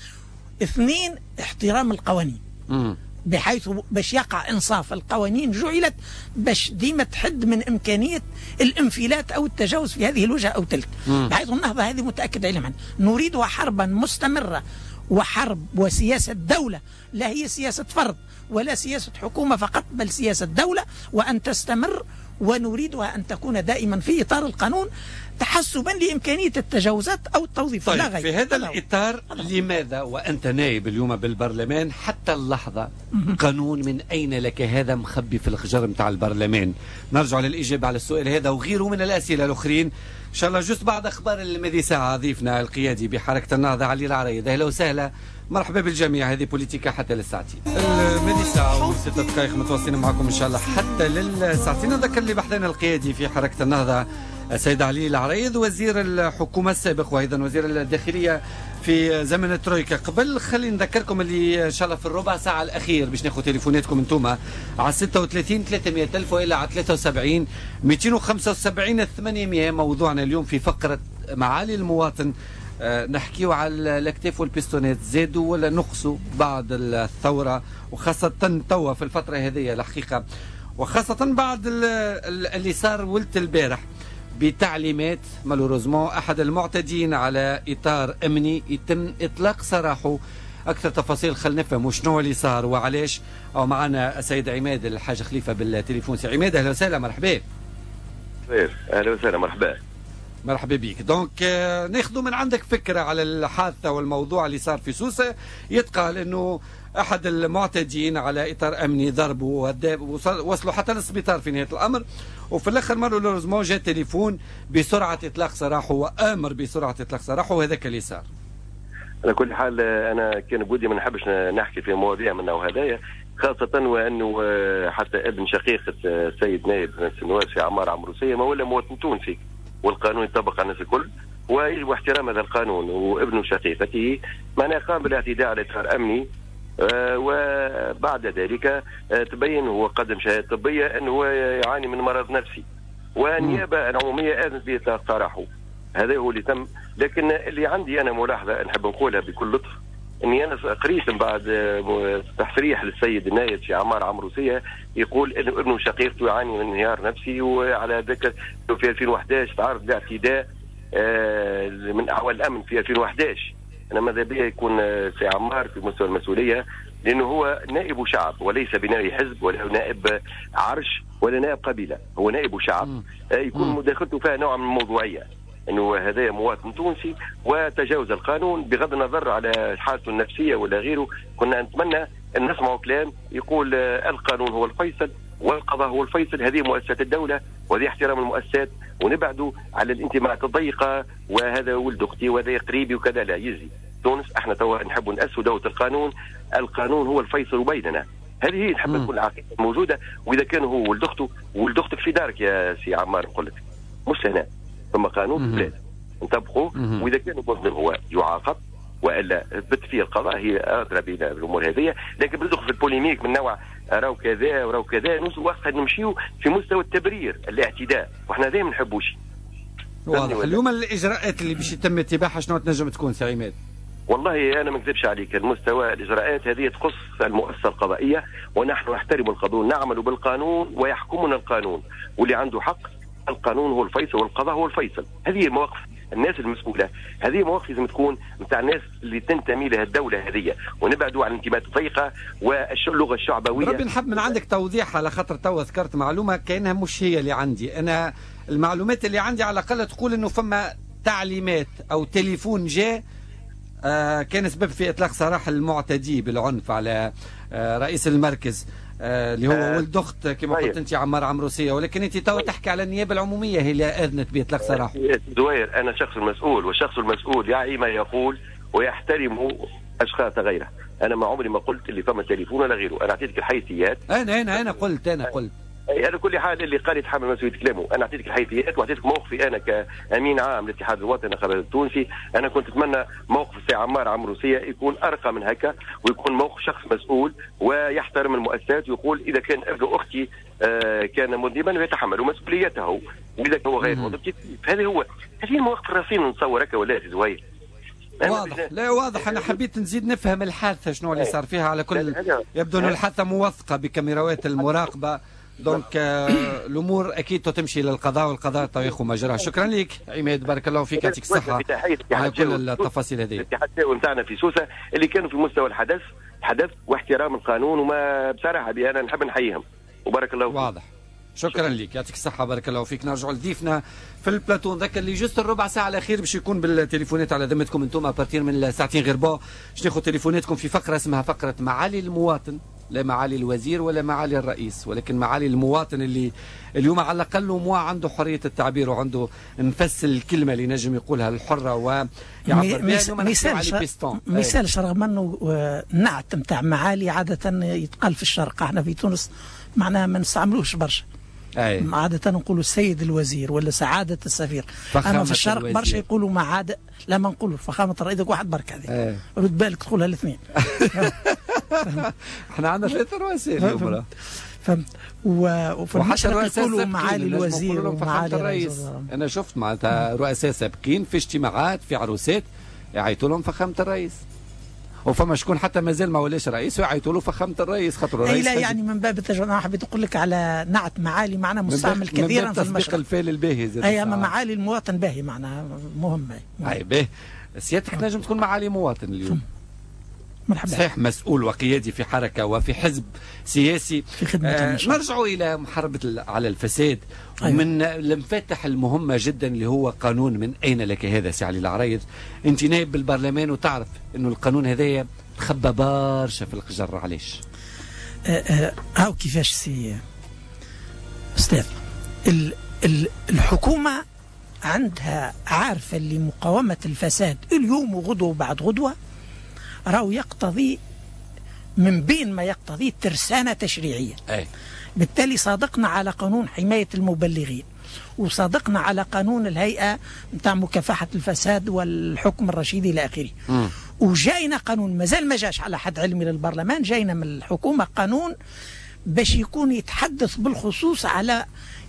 Speaker 7: اثنين، احترام القوانين م. بحيث باش يقع انصاف. القوانين جعلت باش ديما تحد من امكانيه الانفلات او التجاوز في هذه الوجهه او تلك، بحيث النهضه هذه متاكده علما نريدها حربا مستمره، وحرب وسياسه دوله، لا هي سياسه فرد ولا سياسه حكومه فقط، بل سياسه دوله، وان تستمر، ونريدها ان تكون دائما في اطار القانون تحسبا لامكانيه التجاوزات او التوظيف.
Speaker 6: طيب
Speaker 7: لا غير.
Speaker 6: في هذا الاطار لماذا وانت نائب اليوم بالبرلمان حتى اللحظه قانون من اين لك هذا مخبي في الخجر نتاع البرلمان؟ نرجع للاجابه على السؤال هذا وغيره من الاسئله الاخرين ان شاء الله. جزء بعد اخبار الماضي ساعه ضيفنا القيادي بحركه النهضه علي العريض. اهلا وسهلا، مرحبا بالجميع. هذه بوليتيكا حتى للساعتين. الماضي ساعه وستة دقائق متواصلين معكم ان شاء الله حتى للساعتين. نذكر لي بحثنا القيادي في حركه النهضه السيد علي العريض، وزير الحكومة السابق وأيضا وزير الداخلية في زمن الترويكا. قبل خلينا نذكركم اللي إن شاء الله في الربع ساعة الأخير باش ناخذ تليفوناتكم انتوما على ستة وثلاثين ثلاثمائة ألف وإلا على ثلاثة وسبعين مئتين وخمسة وسبعين ثمانمائة. موضوعنا اليوم في فقرة معالي المواطن. أه نحكيو على الاكتاف والبيستونات، زادوا ولا نقصوا بعد الثورة، وخاصة توا في الفترة هذه الحقيقة، وخاصة بعد اللي صار ولت البارح بتعليمات مالوروزمون أحد المعتدين على إطار أمني يتم إطلاق سراحه. أكثر تفاصيل خلينا نفهم شنو اللي صار وعلاش. أو معنا السيد عماد الحاج خليفة بالتليفون. سي عماد أهلا وسهلا، مرحبا.
Speaker 8: خير، أهلا وسهلا، مرحبا.
Speaker 6: مرحبا بك. دونك ناخذوا من عندك فكرة على الحادثة والموضوع اللي صار في سوسة. يتقال أنه أحد المعتدين على إطار أمني ضربوا ووصلوا حتى للسبيطار في نهاية الأمر، وفي الآخر مروا لورزمون جاء تليفون بسرعة إطلاق سراحه وآمر بسرعة إطلاق سراحه، وهذاك اللي صار.
Speaker 8: على كل حال انا كان بودي ما نحبش نحكي في مواضيع من النوع هذايا، خاصة وانه حتى ابن شقيقة السيد نائب النواس في عمار عمروسية ما ولا مواطن تونسي، والقانون يطبق على الناس الكل ويجب احترام هذا القانون. وابن شقيقته معناه قام بالاعتداء على اطار امني، آه وبعد ذلك آه تبين هو قدم شهاده طبيه انه هو يعاني من مرض نفسي، والنيابه العموميه اذنت باقتراحه. هذا هو اللي تم. لكن اللي عندي انا ملاحظه نحب نقولها بكل لطف، اني انا قريت من بعد تصريح للسيد النائب في عمار عمروسيه يقول انه ابنه شقيقته يعاني من انهيار نفسي، وعلى ذكر في ألفين وأحد عشر تعرض لاعتداء آه من اعوان الامن في ألفين وأحد عشر. انا ماذا بيه يكون في عمار في مستوى المسؤوليه، لانه هو نائب شعب وليس بنائب حزب ولا نائب عرش ولا نائب قبيله، هو نائب شعب. آه يكون مداخلته فيها نوع من الموضوعيه، انه هذا مواطن تونسي وتجاوز القانون بغض النظر على حالته النفسيه ولا غيره. كنا نتمنى ان نسمع كلام يقول القانون هو الفيصل والقضاء هو الفيصل، هذه مؤسسات الدوله وهذه احترام المؤسسات، ونبعدوا على الانتماءات الضيقه وهذا ولد اختي وهذا قريبي وكذا. لا يجزي. تونس احنا توا نحب نأسسوا دوله القانون، القانون هو الفيصل بيننا. هذه هي نحب تكون العقيده موجوده. واذا كان هو ولد اخته، ولد اختك في دارك يا سي عمار، نقول لك مش هنا ثم قانون البلاد نطبقوه. واذا كان المظلم هو يعاقب والا اثبت فيه القضاء، هي ادرى بنا بالامور هذه. لكن بدخل في البوليميك من نوع راو كذا وراو كذا، وقتها نمشيو في مستوى التبرير الاعتداء، واحنا هذا ما نحبوش.
Speaker 6: واضح. اليوم الاجراءات اللي باش يتم اتباعها شنو تنجم تكون سي عماد؟
Speaker 8: والله انا ما نكذبش عليك، المستوى الاجراءات هذه تخص المؤسسه القضائيه، ونحن نحترم القانون، نعمل بالقانون ويحكمنا القانون، واللي عنده حق القانون هو الفيصل والقضاء هو الفيصل. هذه مواقف الناس المسؤوله، هذه مواقف لازم تكون نتاع الناس اللي تنتمي لها الدوله هذه، ونبعدوا عن الانتماءات الضيقه واللغه الشعبويه.
Speaker 6: ربي نحب من عندك توضيح، على خاطر توا ذكرت معلومه كانها مش هي اللي عندي انا. المعلومات اللي عندي على الاقل تقول انه فما تعليمات او تليفون جاء آه كان سبب في اطلاق سراح المعتدي بالعنف على آه رئيس المركز آه اللي هو آه ولد اخت كما قلت انت عمار عمروسيه، ولكن انت تو تحكي على النيابه العموميه هي اللي اذنت باطلاق سراح.
Speaker 8: زوير انا شخص مسؤول، والشخص المسؤول يعي ما يقول ويحترم اشخاص غيره. انا ما عمري ما قلت اللي فما تليفون ولا غيره، انا اعطيتك الحيثيات.
Speaker 6: انا انا انا قلت انا قلت
Speaker 8: على كل حال اللي قال يتحمل مسؤوليه كلامه. انا اعطيتك الحيثيات واعطيتك موقفي انا كامين عام للاتحاد الوطني الخبر التونسي. انا كنت اتمنى موقف السي عمار عمروسيه يكون ارقى من هكا، ويكون موقف شخص مسؤول ويحترم المؤسسات، ويقول اذا كان ابن اختي آه كان مذنبا يتحمل مسؤوليته، واذا هو غير مذنب كيف. هذه هو هذه المواقف الرصين نتصور هكا ولا زوير.
Speaker 6: واضح. لا واضح. انا حبيت نزيد نفهم الحادثه شنو اللي صار فيها. على كل يبدو ان الحادثه موثقه بكاميرات المراقبه، دونك الامور اكيد تمشي للقضاء، والقضاء طريقه مجراها. شكرا لك عماد، بارك الله فيك، يعطيك الصحه على كل التفاصيل هذه.
Speaker 8: الاتحاد نتاعنا في سوسه اللي كانوا في مستوى الحدث حدث واحترام القانون، وما بصراحه بي انا نحب نحييهم وبارك الله فيك.
Speaker 6: واضح. شكرا لك، يعطيك الصحه، بارك الله فيك. نرجعوا لضيفنا في البلاتون ذاك اللي جوست الربع ساعه الاخير باش يكون بالتليفونات على ذمتكم انتم ابارتير من ساعتين غير با باش ناخذ تليفوناتكم في فقره اسمها فقره معالي المواطن، لا معالي الوزير ولا معالي الرئيس، ولكن معالي المواطن اللي اليوم على الاقل مو عنده حريه التعبير وعنده نفس الكلمه اللي نجم يقولها الحره ويعبر بها.
Speaker 7: مثال مثال رغم انه النعت نتاع معالي عاده يتقال في الشرق، احنا في تونس معناها ما نستعملوش برشا. أي. عادة نقولوا السيد الوزير ولا سعادة السفير، أما في الشرق الوزير. برشا يقولوا مع عادة لا ما نقولوا فخامة الرئيس واحد برك هذه رد بالك تقولها الاثنين.
Speaker 6: احنا عندنا ثلاثة رؤساء اليوم.
Speaker 7: فهمت. وفي المشرق يقولوا معالي الوزير ومعالي الرئيس.
Speaker 6: أنا شفت معناتها رؤساء سابقين في اجتماعات في عروسات يعيطوا لهم فخامة الرئيس، وفما شكون حتى مازال ما ولاش رئيس ويعيطوا له فخامة الرئيس خاطر الرئيس.
Speaker 7: لا يعني من باب التجربة انا حبيت نقول لك على نعت معالي معناه مستعمل كثيرا في المشرق.
Speaker 6: الفعل الباهي.
Speaker 7: اي اما معالي المواطن باهي معناها مهم.
Speaker 6: اي باهي. سيادتك نجم تكون معالي مواطن اليوم.
Speaker 7: مرحبا.
Speaker 6: صحيح مسؤول وقيادي في حركة وفي حزب سياسي
Speaker 7: في خدمة
Speaker 6: آه نرجعوا إلى محاربة على الفساد. أيوة. ومن المفاتح المهمة جدا اللي هو قانون من أين لك هذا سي علي العرايض. أنت نائب بالبرلمان وتعرف أنه القانون هذايا تخبى برشا في القجر. علاش؟
Speaker 7: هاو كيفاش سي أستاذ ال ال الحكومة عندها عارفة اللي مقاومة الفساد اليوم وغدوة وبعد غدوة راهو يقتضي من بين ما يقتضي ترسانة تشريعية.
Speaker 6: أي.
Speaker 7: بالتالي صادقنا على قانون حماية المبلغين، وصادقنا على قانون الهيئة نتاع مكافحة الفساد والحكم الرشيد إلى آخره. وجاينا قانون مازال ما جاش على حد علمي للبرلمان، جاينا من الحكومة قانون باش يكون يتحدث بالخصوص على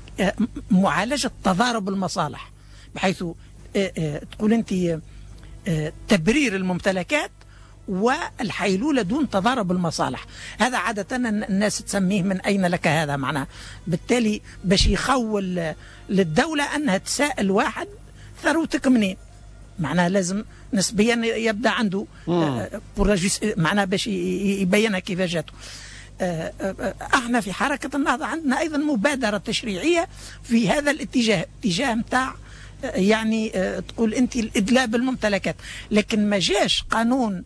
Speaker 7: معالجة تضارب المصالح، بحيث تقول أنت تبرير الممتلكات والحيلولة دون تضارب المصالح. هذا عادة الناس تسميه من أين لك هذا، معناه بالتالي باش يخول للدولة أنها تسائل واحد ثروتك منين، معناه لازم نسبيا يبدأ عنده معناه باش يبينها كيف جاته. احنا في حركة النهضة عندنا أيضا مبادرة تشريعية في هذا الاتجاه، اتجاه متاع يعني تقول أنت الإدلاء بالممتلكات، لكن ما جاش قانون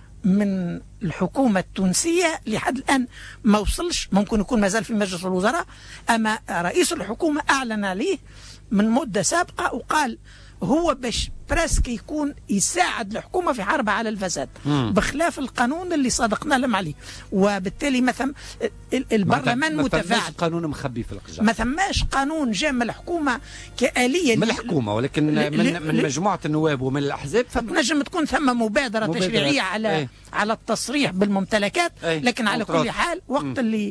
Speaker 7: من الحكومة التونسية لحد الآن، ما وصلش، ممكن يكون مازال في مجلس الوزراء، أما رئيس الحكومة أعلن عليه من مدة سابقة وقال هو باش براسك يكون يساعد الحكومة في حربها على الفساد، مم. بخلاف القانون اللي صادقنا لهم عليه. وبالتالي مثلا البرلمان متفاعل،
Speaker 6: ما قانون مخبي في القجار،
Speaker 7: ما ثماش قانون جاء من الحكومة كآلية
Speaker 6: من الحكومة، ولكن من, من مجموعة النواب ومن الأحزاب
Speaker 7: نجم تكون ثم مبادرة, مبادرة تشريعية على ايه؟ على التصريح بالممتلكات ايه؟ لكن على كل حال وقت مم. اللي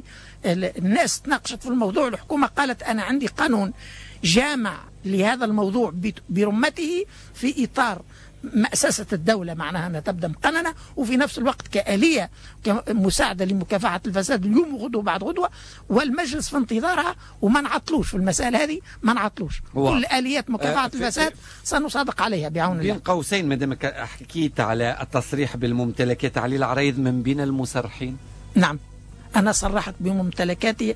Speaker 7: الناس تناقشت في الموضوع الحكومة قالت أنا عندي قانون جامع لهذا الموضوع برمته في إطار مؤسسة الدولة، معناها أنها تبدأ مقننة وفي نفس الوقت كآلية كمساعدة لمكافحة الفساد اليوم وغدوة بعد غدوة، والمجلس في انتظارها وما نعطلوش في المسألة هذه، ما نعطلوش كل آليات مكافحة آه الفساد سنصادق عليها بعون الله.
Speaker 6: بين قوسين مادام حكيت على التصريح بالممتلكات، علي العريض من بين المصرحين.
Speaker 7: نعم، أنا صرحت بممتلكاتي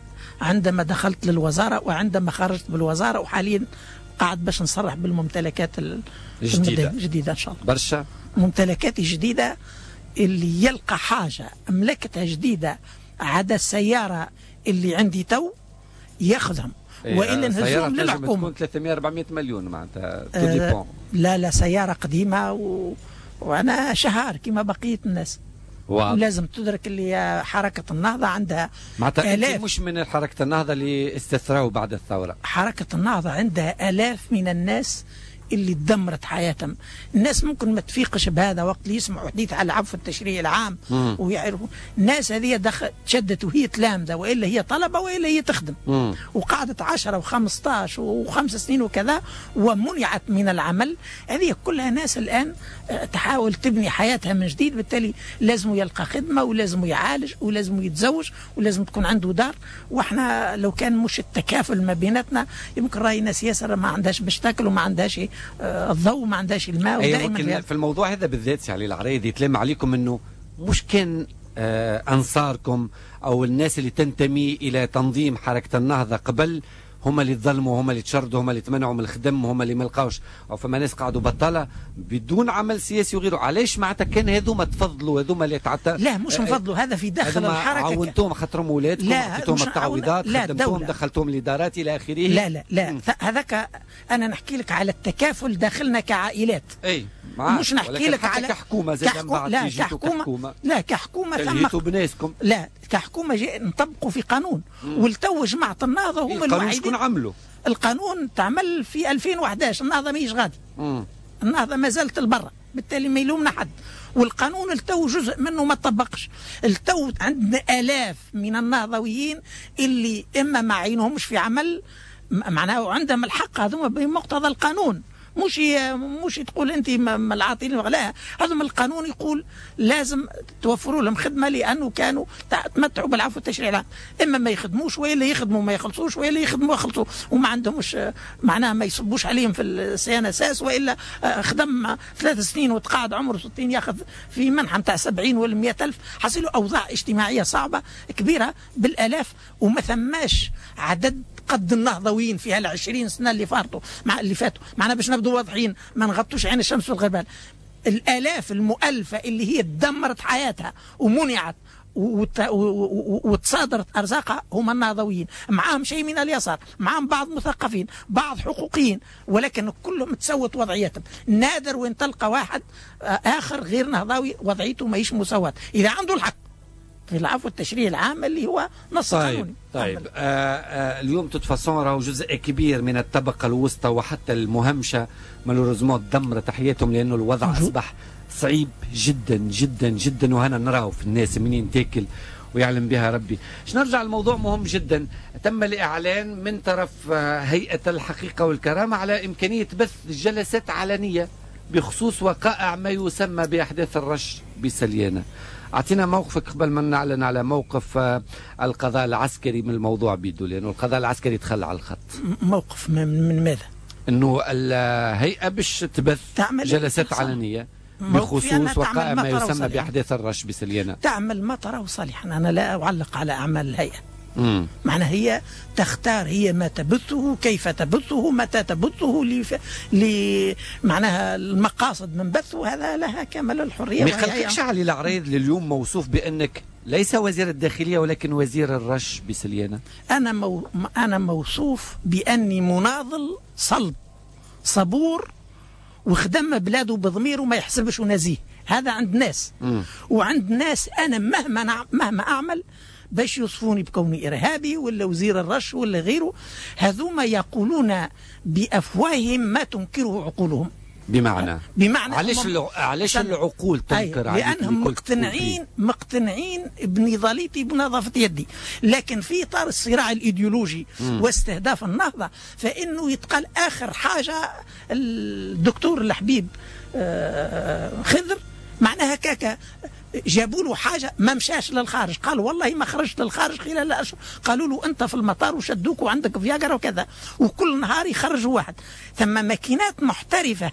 Speaker 7: عندما دخلت للوزارة وعندما خرجت بالوزارة، وحاليا قاعد باش نصرح بالممتلكات الجديدة
Speaker 6: الجديدة
Speaker 7: إن شاء الله.
Speaker 6: برشا
Speaker 7: ممتلكاتي جديدة، اللي يلقى حاجة أملكتها جديدة عدا السيارة اللي عندي تو ياخذهم،
Speaker 6: إيه
Speaker 7: وإلا نهزهم للحكومة.
Speaker 6: تكون ثلاثمائة أربعمائة مليون معناتها
Speaker 7: آه لا لا سيارة قديمة و... وأنا شهار كما بقية الناس. واضح. ولازم تدرك اللي حركة النهضة عندها
Speaker 6: آلاف، مش من حركة النهضة اللي استثروا بعد الثورة.
Speaker 7: حركة النهضة عندها آلاف من الناس اللي تدمرت حياتهم. الناس ممكن ما تفيقش بهذا وقت اللي يسمعوا حديث على عفو التشريع العام مم. ويعرفوا الناس هذه دخل تشدت وهي تلامذة، وإلا هي طلبة وإلا هي تخدم، مم. وقعدت عشرة وخمسطاش وخمس سنين وكذا ومنعت من العمل. هذه كلها ناس الآن تحاول تبني حياتها من جديد، بالتالي لازم يلقى خدمة ولازم يعالج ولازم يتزوج ولازم تكون عنده دار. واحنا لو كان مش التكافل ما بيناتنا يمكن راي ناس ياسر ما عندهاش باش تاكل وما عندهاش الضوء ما عندهاش الماء.
Speaker 6: أيوة، في الموضوع هذا بالذات علي العريض يتلم عليكم انه مش كان آه انصاركم او الناس اللي تنتمي الى تنظيم حركة النهضة قبل هم اللي تظلموا، هم اللي تشردوا، هم اللي تمنعوا من الخدم، هم اللي ما لقاوش، او فما ناس قعدوا بطاله بدون عمل سياسي وغيره. علاش معناتها كان هذوما تفضلوا هذوما اللي تعطى؟
Speaker 7: لا مش نفضلوا، هذا في داخل الحركه.
Speaker 6: عاونتوهم خاطرهم اولادكم، عطيتوهم التعويضات، خدمتوهم، دخلتوهم الادارات الى اخره.
Speaker 7: لا لا لا هذاك انا نحكي لك على التكافل داخلنا كعائلات.
Speaker 6: اي
Speaker 7: مش نحكي لك على
Speaker 6: كحكومه زي كحكومة.
Speaker 7: لا كحكومه, كحكومة. لا كحكومه
Speaker 6: ثم بناسكم.
Speaker 7: لا كحكومه جاء نطبقوا في قانون، والتو جماعه النهضه هم
Speaker 6: القانون شكون عملوا؟
Speaker 7: القانون تعمل في ألفين وأحد عشر، النهضة ماهيش غادي، النهضة ما زالت البرة، بالتالي ما يلومنا حد. والقانون التو جزء منه ما تطبقش. التو عندنا آلاف من النهضويين اللي إما ما عينهمش في عمل معناه عندهم الحق، هذوما بمقتضى القانون، مش مش تقول انت ما العاطلين ولا هذا من القانون يقول لازم توفروا لهم خدمه لانه كانوا تمتعوا بالعفو التشريعي العام، اما ما يخدموش والا يخدموا ما يخلصوش والا يخدموا يخلصوا وما عندهمش معناها ما يصبوش عليهم في الصيانه اساس، والا خدم ثلاث سنين وتقاعد عمره ستين ياخذ في منحه نتاع سبعين ولا مئة ألف. حصلوا اوضاع اجتماعيه صعبه كبيره بالالاف، وما ثماش عدد قد النهضويين في هالعشرين سنة اللي فاتوا مع اللي فاتوا معنا باش نبدو واضحين ما نغطوش عين الشمس والغربال. الآلاف المؤلفة اللي هي دمرت حياتها ومنعت وتصادرت أرزاقها هم النهضويين، معهم شيء من اليسار، معهم بعض مثقفين، بعض حقوقيين، ولكن كلهم تسوت وضعيتهم. نادر وين تلقى واحد آخر غير نهضوي وضعيته ما هيش مساواة إذا عنده الحق في العفو التشريعي العام اللي هو نص
Speaker 6: طيب
Speaker 7: قانوني.
Speaker 6: طيب آه آه اليوم تتفصون راهو جزء كبير من الطبقة الوسطى وحتى المهمشة مالوريزمون دمر تحياتهم، لأنه الوضع موجود. أصبح صعيب جدا جدا جدا، وهنا نراه في الناس منين تاكل ويعلم بها ربي. باش نرجع لموضوع مهم جدا، تم الإعلان من طرف هيئة الحقيقة والكرامة على إمكانية بث جلسات علنية بخصوص وقائع ما يسمى بأحداث الرش بسليانة. أعطينا موقفك قبل ما نعلن على موقف القضاء العسكري من الموضوع بيدو، لأنه القضاء العسكري دخل على الخط.
Speaker 7: موقف من, من ماذا؟
Speaker 6: أنه الهيئة باش تبث جلسات علنية بخصوص وقائع ما يسمى بأحداث الرش بسليانة.
Speaker 7: تعمل ما تراه صالحا. أنا لا أعلق على أعمال الهيئة. مم. معنى هي تختار هي ما تبثه، كيف تبثه، متى تبثه، لف... ل معناها المقاصد من بثه، هذا لها كامل الحرية.
Speaker 6: ما يقلقكش علي العريض لليوم موصوف بأنك ليس وزير الداخلية ولكن وزير الرش بسليانة؟
Speaker 7: أنا مو... أنا موصوف بأني مناضل صلب صبور وخدم بلاده بضمير وما يحسبش نزيه. هذا عند ناس م. وعند ناس أنا مهما نع... مهما أعمل باش يوصفوني بكوني إرهابي ولا وزير الرش ولا غيره، هذوما يقولون بأفواههم ما تنكره عقولهم.
Speaker 6: بمعنى
Speaker 7: بمعنى
Speaker 6: علاش الع... علاش العقول تنكر؟
Speaker 7: لأنهم مقتنعين مقتنعين بنضاليتي بنظافة يدي، لكن في إطار الصراع الإيديولوجي م. واستهداف النهضة فإنه يتقال آخر حاجة. الدكتور الحبيب خضر معناها كاكا جابوا له حاجة ما مشاش للخارج، قالوا والله ما خرجت للخارج خلال أشهر، قالوا له أنت في المطار وشدوك وعندك فياجرا وكذا، وكل نهار يخرجوا واحد. ثم ماكينات محترفة.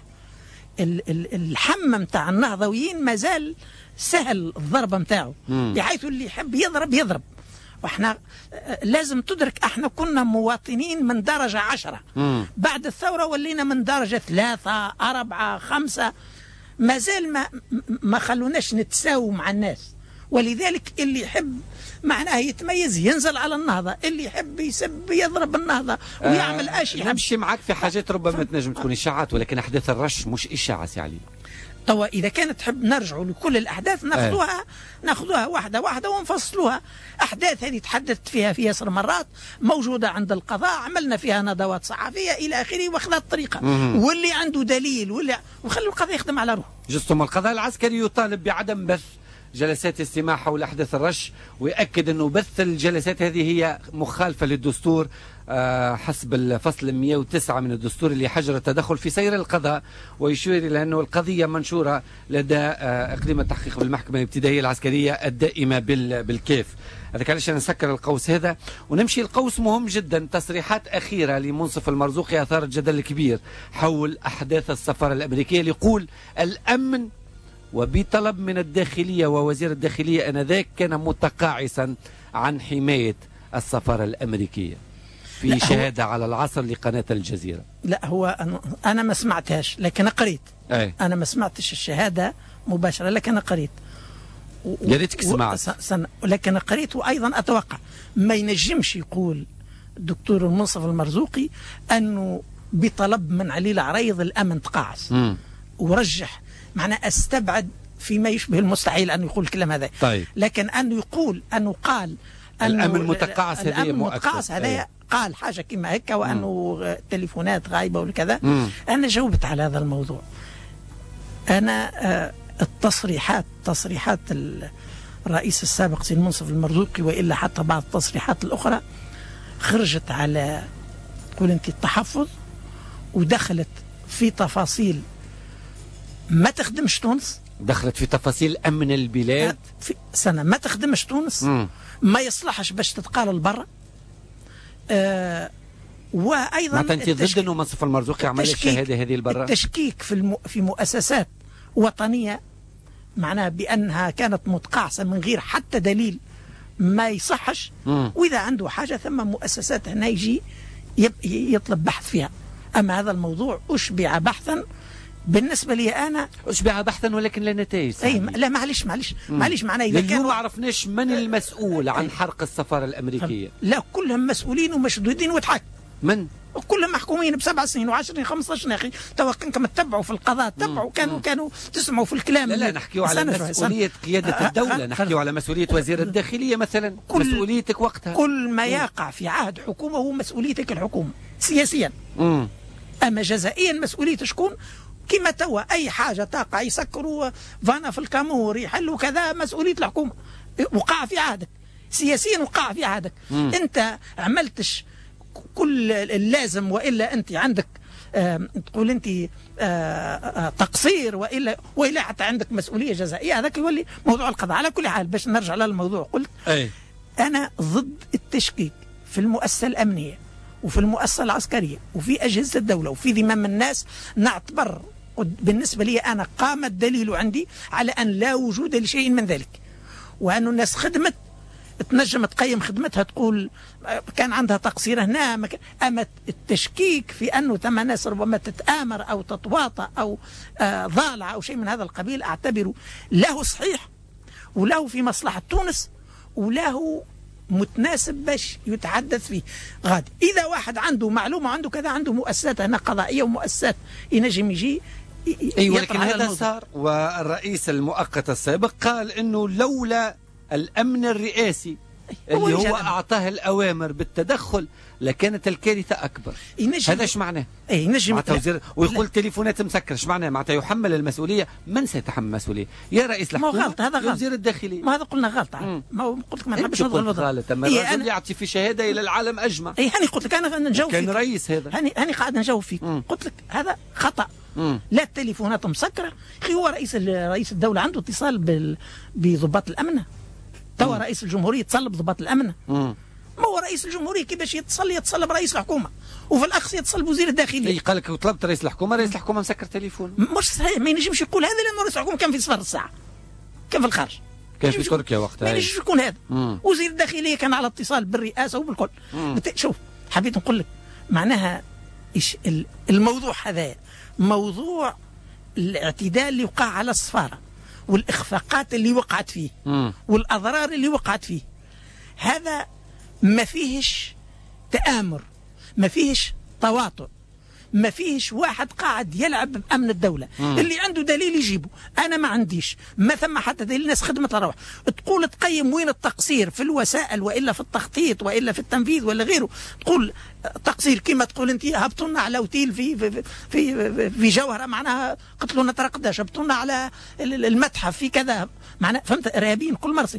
Speaker 7: الحمى متاع النهضويين ما زال سهل الضربة متاعه، بحيث اللي يحب يضرب يضرب. واحنا لازم تدرك احنا كنا مواطنين من درجة عشرة، مم. بعد الثورة ولينا من درجة ثلاثة أربعة خمسة، ما زال ما, ما خلوناش نتساووا مع الناس. ولذلك اللي يحب معناه يتميز ينزل على النهضة، اللي يحب يسب يضرب النهضة ويعمل
Speaker 6: آه
Speaker 7: أشياء.
Speaker 6: نمشي معك في حاجات ربما تنجم تكون إشاعات، ولكن أحداث الرش مش إشاعة سي علي.
Speaker 7: توا إذا كانت تحب نرجعوا لكل الأحداث ناخذوها آه. ناخذوها واحدة واحدة ونفصلوها. أحداث هذه تحدثت فيها في ياسر مرات، موجودة عند القضاء، عملنا فيها ندوات صحفية إلى آخره، واخذت الطريقة. مم. واللي عنده دليل واللي وخلوا القضاء يخدم على روحه.
Speaker 6: جستم القضاء العسكري يطالب بعدم بث جلسات استماع حول أحداث الرش، ويأكد أنه بث الجلسات هذه هي مخالفة للدستور حسب الفصل مئة وتسعة من الدستور اللي حجر التدخل في سير القضاء، ويشير إلى أنه القضية منشورة لدى إقليم التحقيق بالمحكمة الابتدائية العسكرية الدائمة بالكيف. هذاك علاش نسكر القوس هذا ونمشي القوس مهم جدا. تصريحات أخيرة لمنصف المرزوقي أثارت جدل كبير حول أحداث السفارة الأمريكية، اللي يقول الأمن وبطلب من الداخلية ووزير الداخلية أنذاك كان متقاعسا عن حماية السفارة الأمريكية في شهادة على العصر لقناة الجزيرة.
Speaker 7: لا هو أنا ما سمعتهاش لكن قريت.
Speaker 6: أي.
Speaker 7: أنا ما سمعتش الشهادة مباشرة لكن قريت.
Speaker 6: يا ريتك سمعت.
Speaker 7: سن... لكن قريت وأيضا أتوقع ما ينجمش يقول الدكتور المنصف المرزوقي أنه بطلب من علي العريض الأمن تقاعس م. ورجح، معنى استبعد فيما يشبه المستحيل أن يقول الكلام هذا.
Speaker 6: طيب.
Speaker 7: لكن أن يقول أنه قال أنه
Speaker 6: الأمن متقاعس هذا
Speaker 7: الأمن متقاعس هذا قال حاجة كما هيك، وأنه التليفونات غايبة وكذا. أنا جاوبت على هذا الموضوع. أنا التصريحات تصريحات الرئيس السابق سيد منصف المرزوقي وإلا حتى بعض التصريحات الأخرى خرجت على تقول أنت التحفظ، ودخلت في تفاصيل ما تخدمش تونس،
Speaker 6: دخلت في تفاصيل أمن البلاد
Speaker 7: في سنة ما تخدمش تونس.
Speaker 6: مم.
Speaker 7: ما يصلحش باش تتقال البرة. آه وأيضا
Speaker 6: معناتها أنت ضد أنه منصف المرزوقي عمل الشهادة هذه البرة؟
Speaker 7: التشكيك في الم... في مؤسسات وطنية معناها بأنها كانت متقاعسة من غير حتى دليل ما يصحش. مم. وإذا عنده حاجة ثم مؤسسات هنا يجي يب... يطلب بحث فيها. أما هذا الموضوع أشبع بحثا بالنسبه لي انا
Speaker 6: اشبع بحثا ولكن لا نتائج.
Speaker 7: اي لا معلش معلش معلش معناه اذا
Speaker 6: كانوا ما عرفناش من المسؤول عن حرق السفاره الامريكيه.
Speaker 7: لا كلهم مسؤولين ومشدودين وتحاكم.
Speaker 6: من؟
Speaker 7: كلهم محكومين بسبع سنين وعشر سنين خمسة عشر. يا اخي توا كنتم تتبعوا في القضاء تتبعوا كانوا كانوا تسمعوا في الكلام.
Speaker 6: لا لا نحكيوا على مسؤوليه قياده الدوله، نحكيوا على مسؤوليه وزير الداخليه مثلا. مسؤوليتك وقتها
Speaker 7: كل ما يقع في عهد حكومه هو مسؤوليتك الحكومه سياسيا.
Speaker 6: مم.
Speaker 7: اما جزائيا مسؤوليه شكون؟ كما توا اي حاجه تقع يسكروا فانا في الكامور يحلوا كذا مسؤوليه الحكومه وقع في عهدك سياسيا وقع في عهدك. مم. انت عملتش كل اللازم والا انت عندك تقول انت آآ آآ تقصير والا والا حتى عندك مسؤوليه جزائيه. هذاك يولي موضوع القضاء. على كل حال باش نرجع للموضوع قلت
Speaker 6: أي.
Speaker 7: انا ضد التشكيك في المؤسسه الامنيه وفي المؤسسه العسكريه وفي اجهزه الدوله وفي ذمم الناس. نعتبر بالنسبه لي انا قام الدليل عندي على ان لا وجود لشيء من ذلك، وأن الناس خدمت تنجم تقيم خدمتها تقول كان عندها تقصير هنا مكان. أما التشكيك في أنه ثم ناس ربما تتآمر أو تتواطأ أو آه ضالع أو شيء من هذا القبيل أعتبره له صحيح وله في مصلحة تونس وله متناسب باش يتحدث فيه غادي. إذا واحد عنده معلومة عنده كذا عنده مؤسسات هنا قضائية ومؤسسات ينجم يجي.
Speaker 6: أيوة ولكن هذا صار. والرئيس المؤقت السابق قال أنه لولا الأمن الرئاسي اللي هو أعطاه الأوامر بالتدخل لكانت الكارثة أكبر. هذا ايش معناه؟
Speaker 7: اي نجم
Speaker 6: وزير ويقول تليفونات مسكرة. ايش معناه؟ معناتها يحمل المسؤولية. من سيتحمل المسؤولية؟ يا رئيس الحكومة.
Speaker 7: ما غلط هذا غلط.
Speaker 6: وزير الداخلية.
Speaker 7: ما هذا قلنا غلط. ما قلت لك ما نحبش نضرب
Speaker 6: غلط. اما الرجل أنا... يعطي في شهادة إلى العالم أجمع.
Speaker 7: اي هاني قلت لك أنا نجاوب
Speaker 6: كان فيك. رئيس هذا.
Speaker 7: هاني هاني قاعد نجاوب فيك. مم. قلت لك هذا خطأ.
Speaker 6: مم.
Speaker 7: لا التليفونات مسكرة. أخي هو رئيس رئيس الدولة عنده اتصال بال... بضباط الأمن. توا رئيس الجمهورية يتصل بضباط الأمن.
Speaker 6: مم.
Speaker 7: ما هو رئيس الجمهورية كيفاش يتصل يتصل برئيس الحكومة وفي الأخص يتصل بوزير الداخلية.
Speaker 6: اي قال لك طلبت رئيس الحكومة رئيس الحكومة مسكر تليفون.
Speaker 7: مش صحيح ما ينجمش يقول هذا لأنه رئيس الحكومة كان في صفر الساعة كان في الخارج
Speaker 6: كان في تركيا وقتها.
Speaker 7: ما ينجمش يكون هذا. مم. وزير الداخلية كان على اتصال بالرئاسة وبالكل. بت... شوف حبيت نقول لك معناها إيش الموضوع هذا موضوع الاعتداء اللي وقع على السفارة والإخفاقات اللي وقعت فيه.
Speaker 6: مم.
Speaker 7: والأضرار اللي وقعت فيه. هذا ما فيهش تآمر ما فيهش تواطؤ ما فيهش واحد قاعد يلعب بأمن الدولة. مم. اللي عنده دليل يجيبه. أنا ما عنديش ما ثم حتى دليل. الناس خدمة الروح تقول تقيم وين التقصير في الوسائل وإلا في التخطيط وإلا في التنفيذ ولا غيره. تقول تقصير كما تقول أنت هبطوا لنا على اوتيل في في في, في جوهرة معناها قتلونا ترقداش هبطوا لنا على المتحف في كذا معناها فهمت إرهابيين كل مرسي.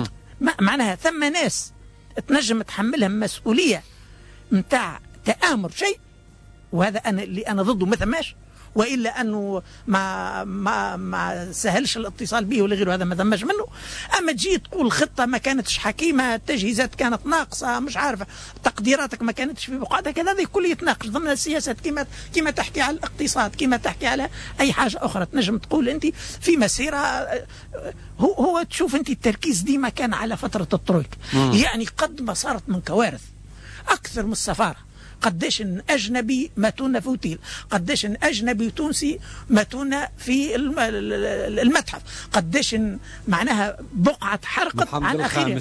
Speaker 7: معناها ثم ناس تنجم تحملهم مسؤولية متاع تآمر شيء وهذا أنا اللي أنا ضده ما ثماش وإلا أنه ما ما ما سهلش الاتصال به ولا غيره هذا ما ثماش منه. أما تجي تقول خطة ما كانتش حكيمة التجهيزات كانت ناقصة مش عارفة تقديراتك ما كانتش في بقعتها كذا هذا كله يتناقش ضمن السياسات كما كما تحكي على الاقتصاد كما تحكي على أي حاجة أخرى. تنجم تقول أنت في مسيرة هو هو تشوف أنت التركيز ديما كان على فترة الترويك. يعني قد ما صارت من كوارث أكثر من السفارة. قديش ان اجنبي ماتونا في اوتيل قديش ان اجنبي تونسي ماتونا في المتحف قديش ان معناها بقعه حرقت عن اخرها.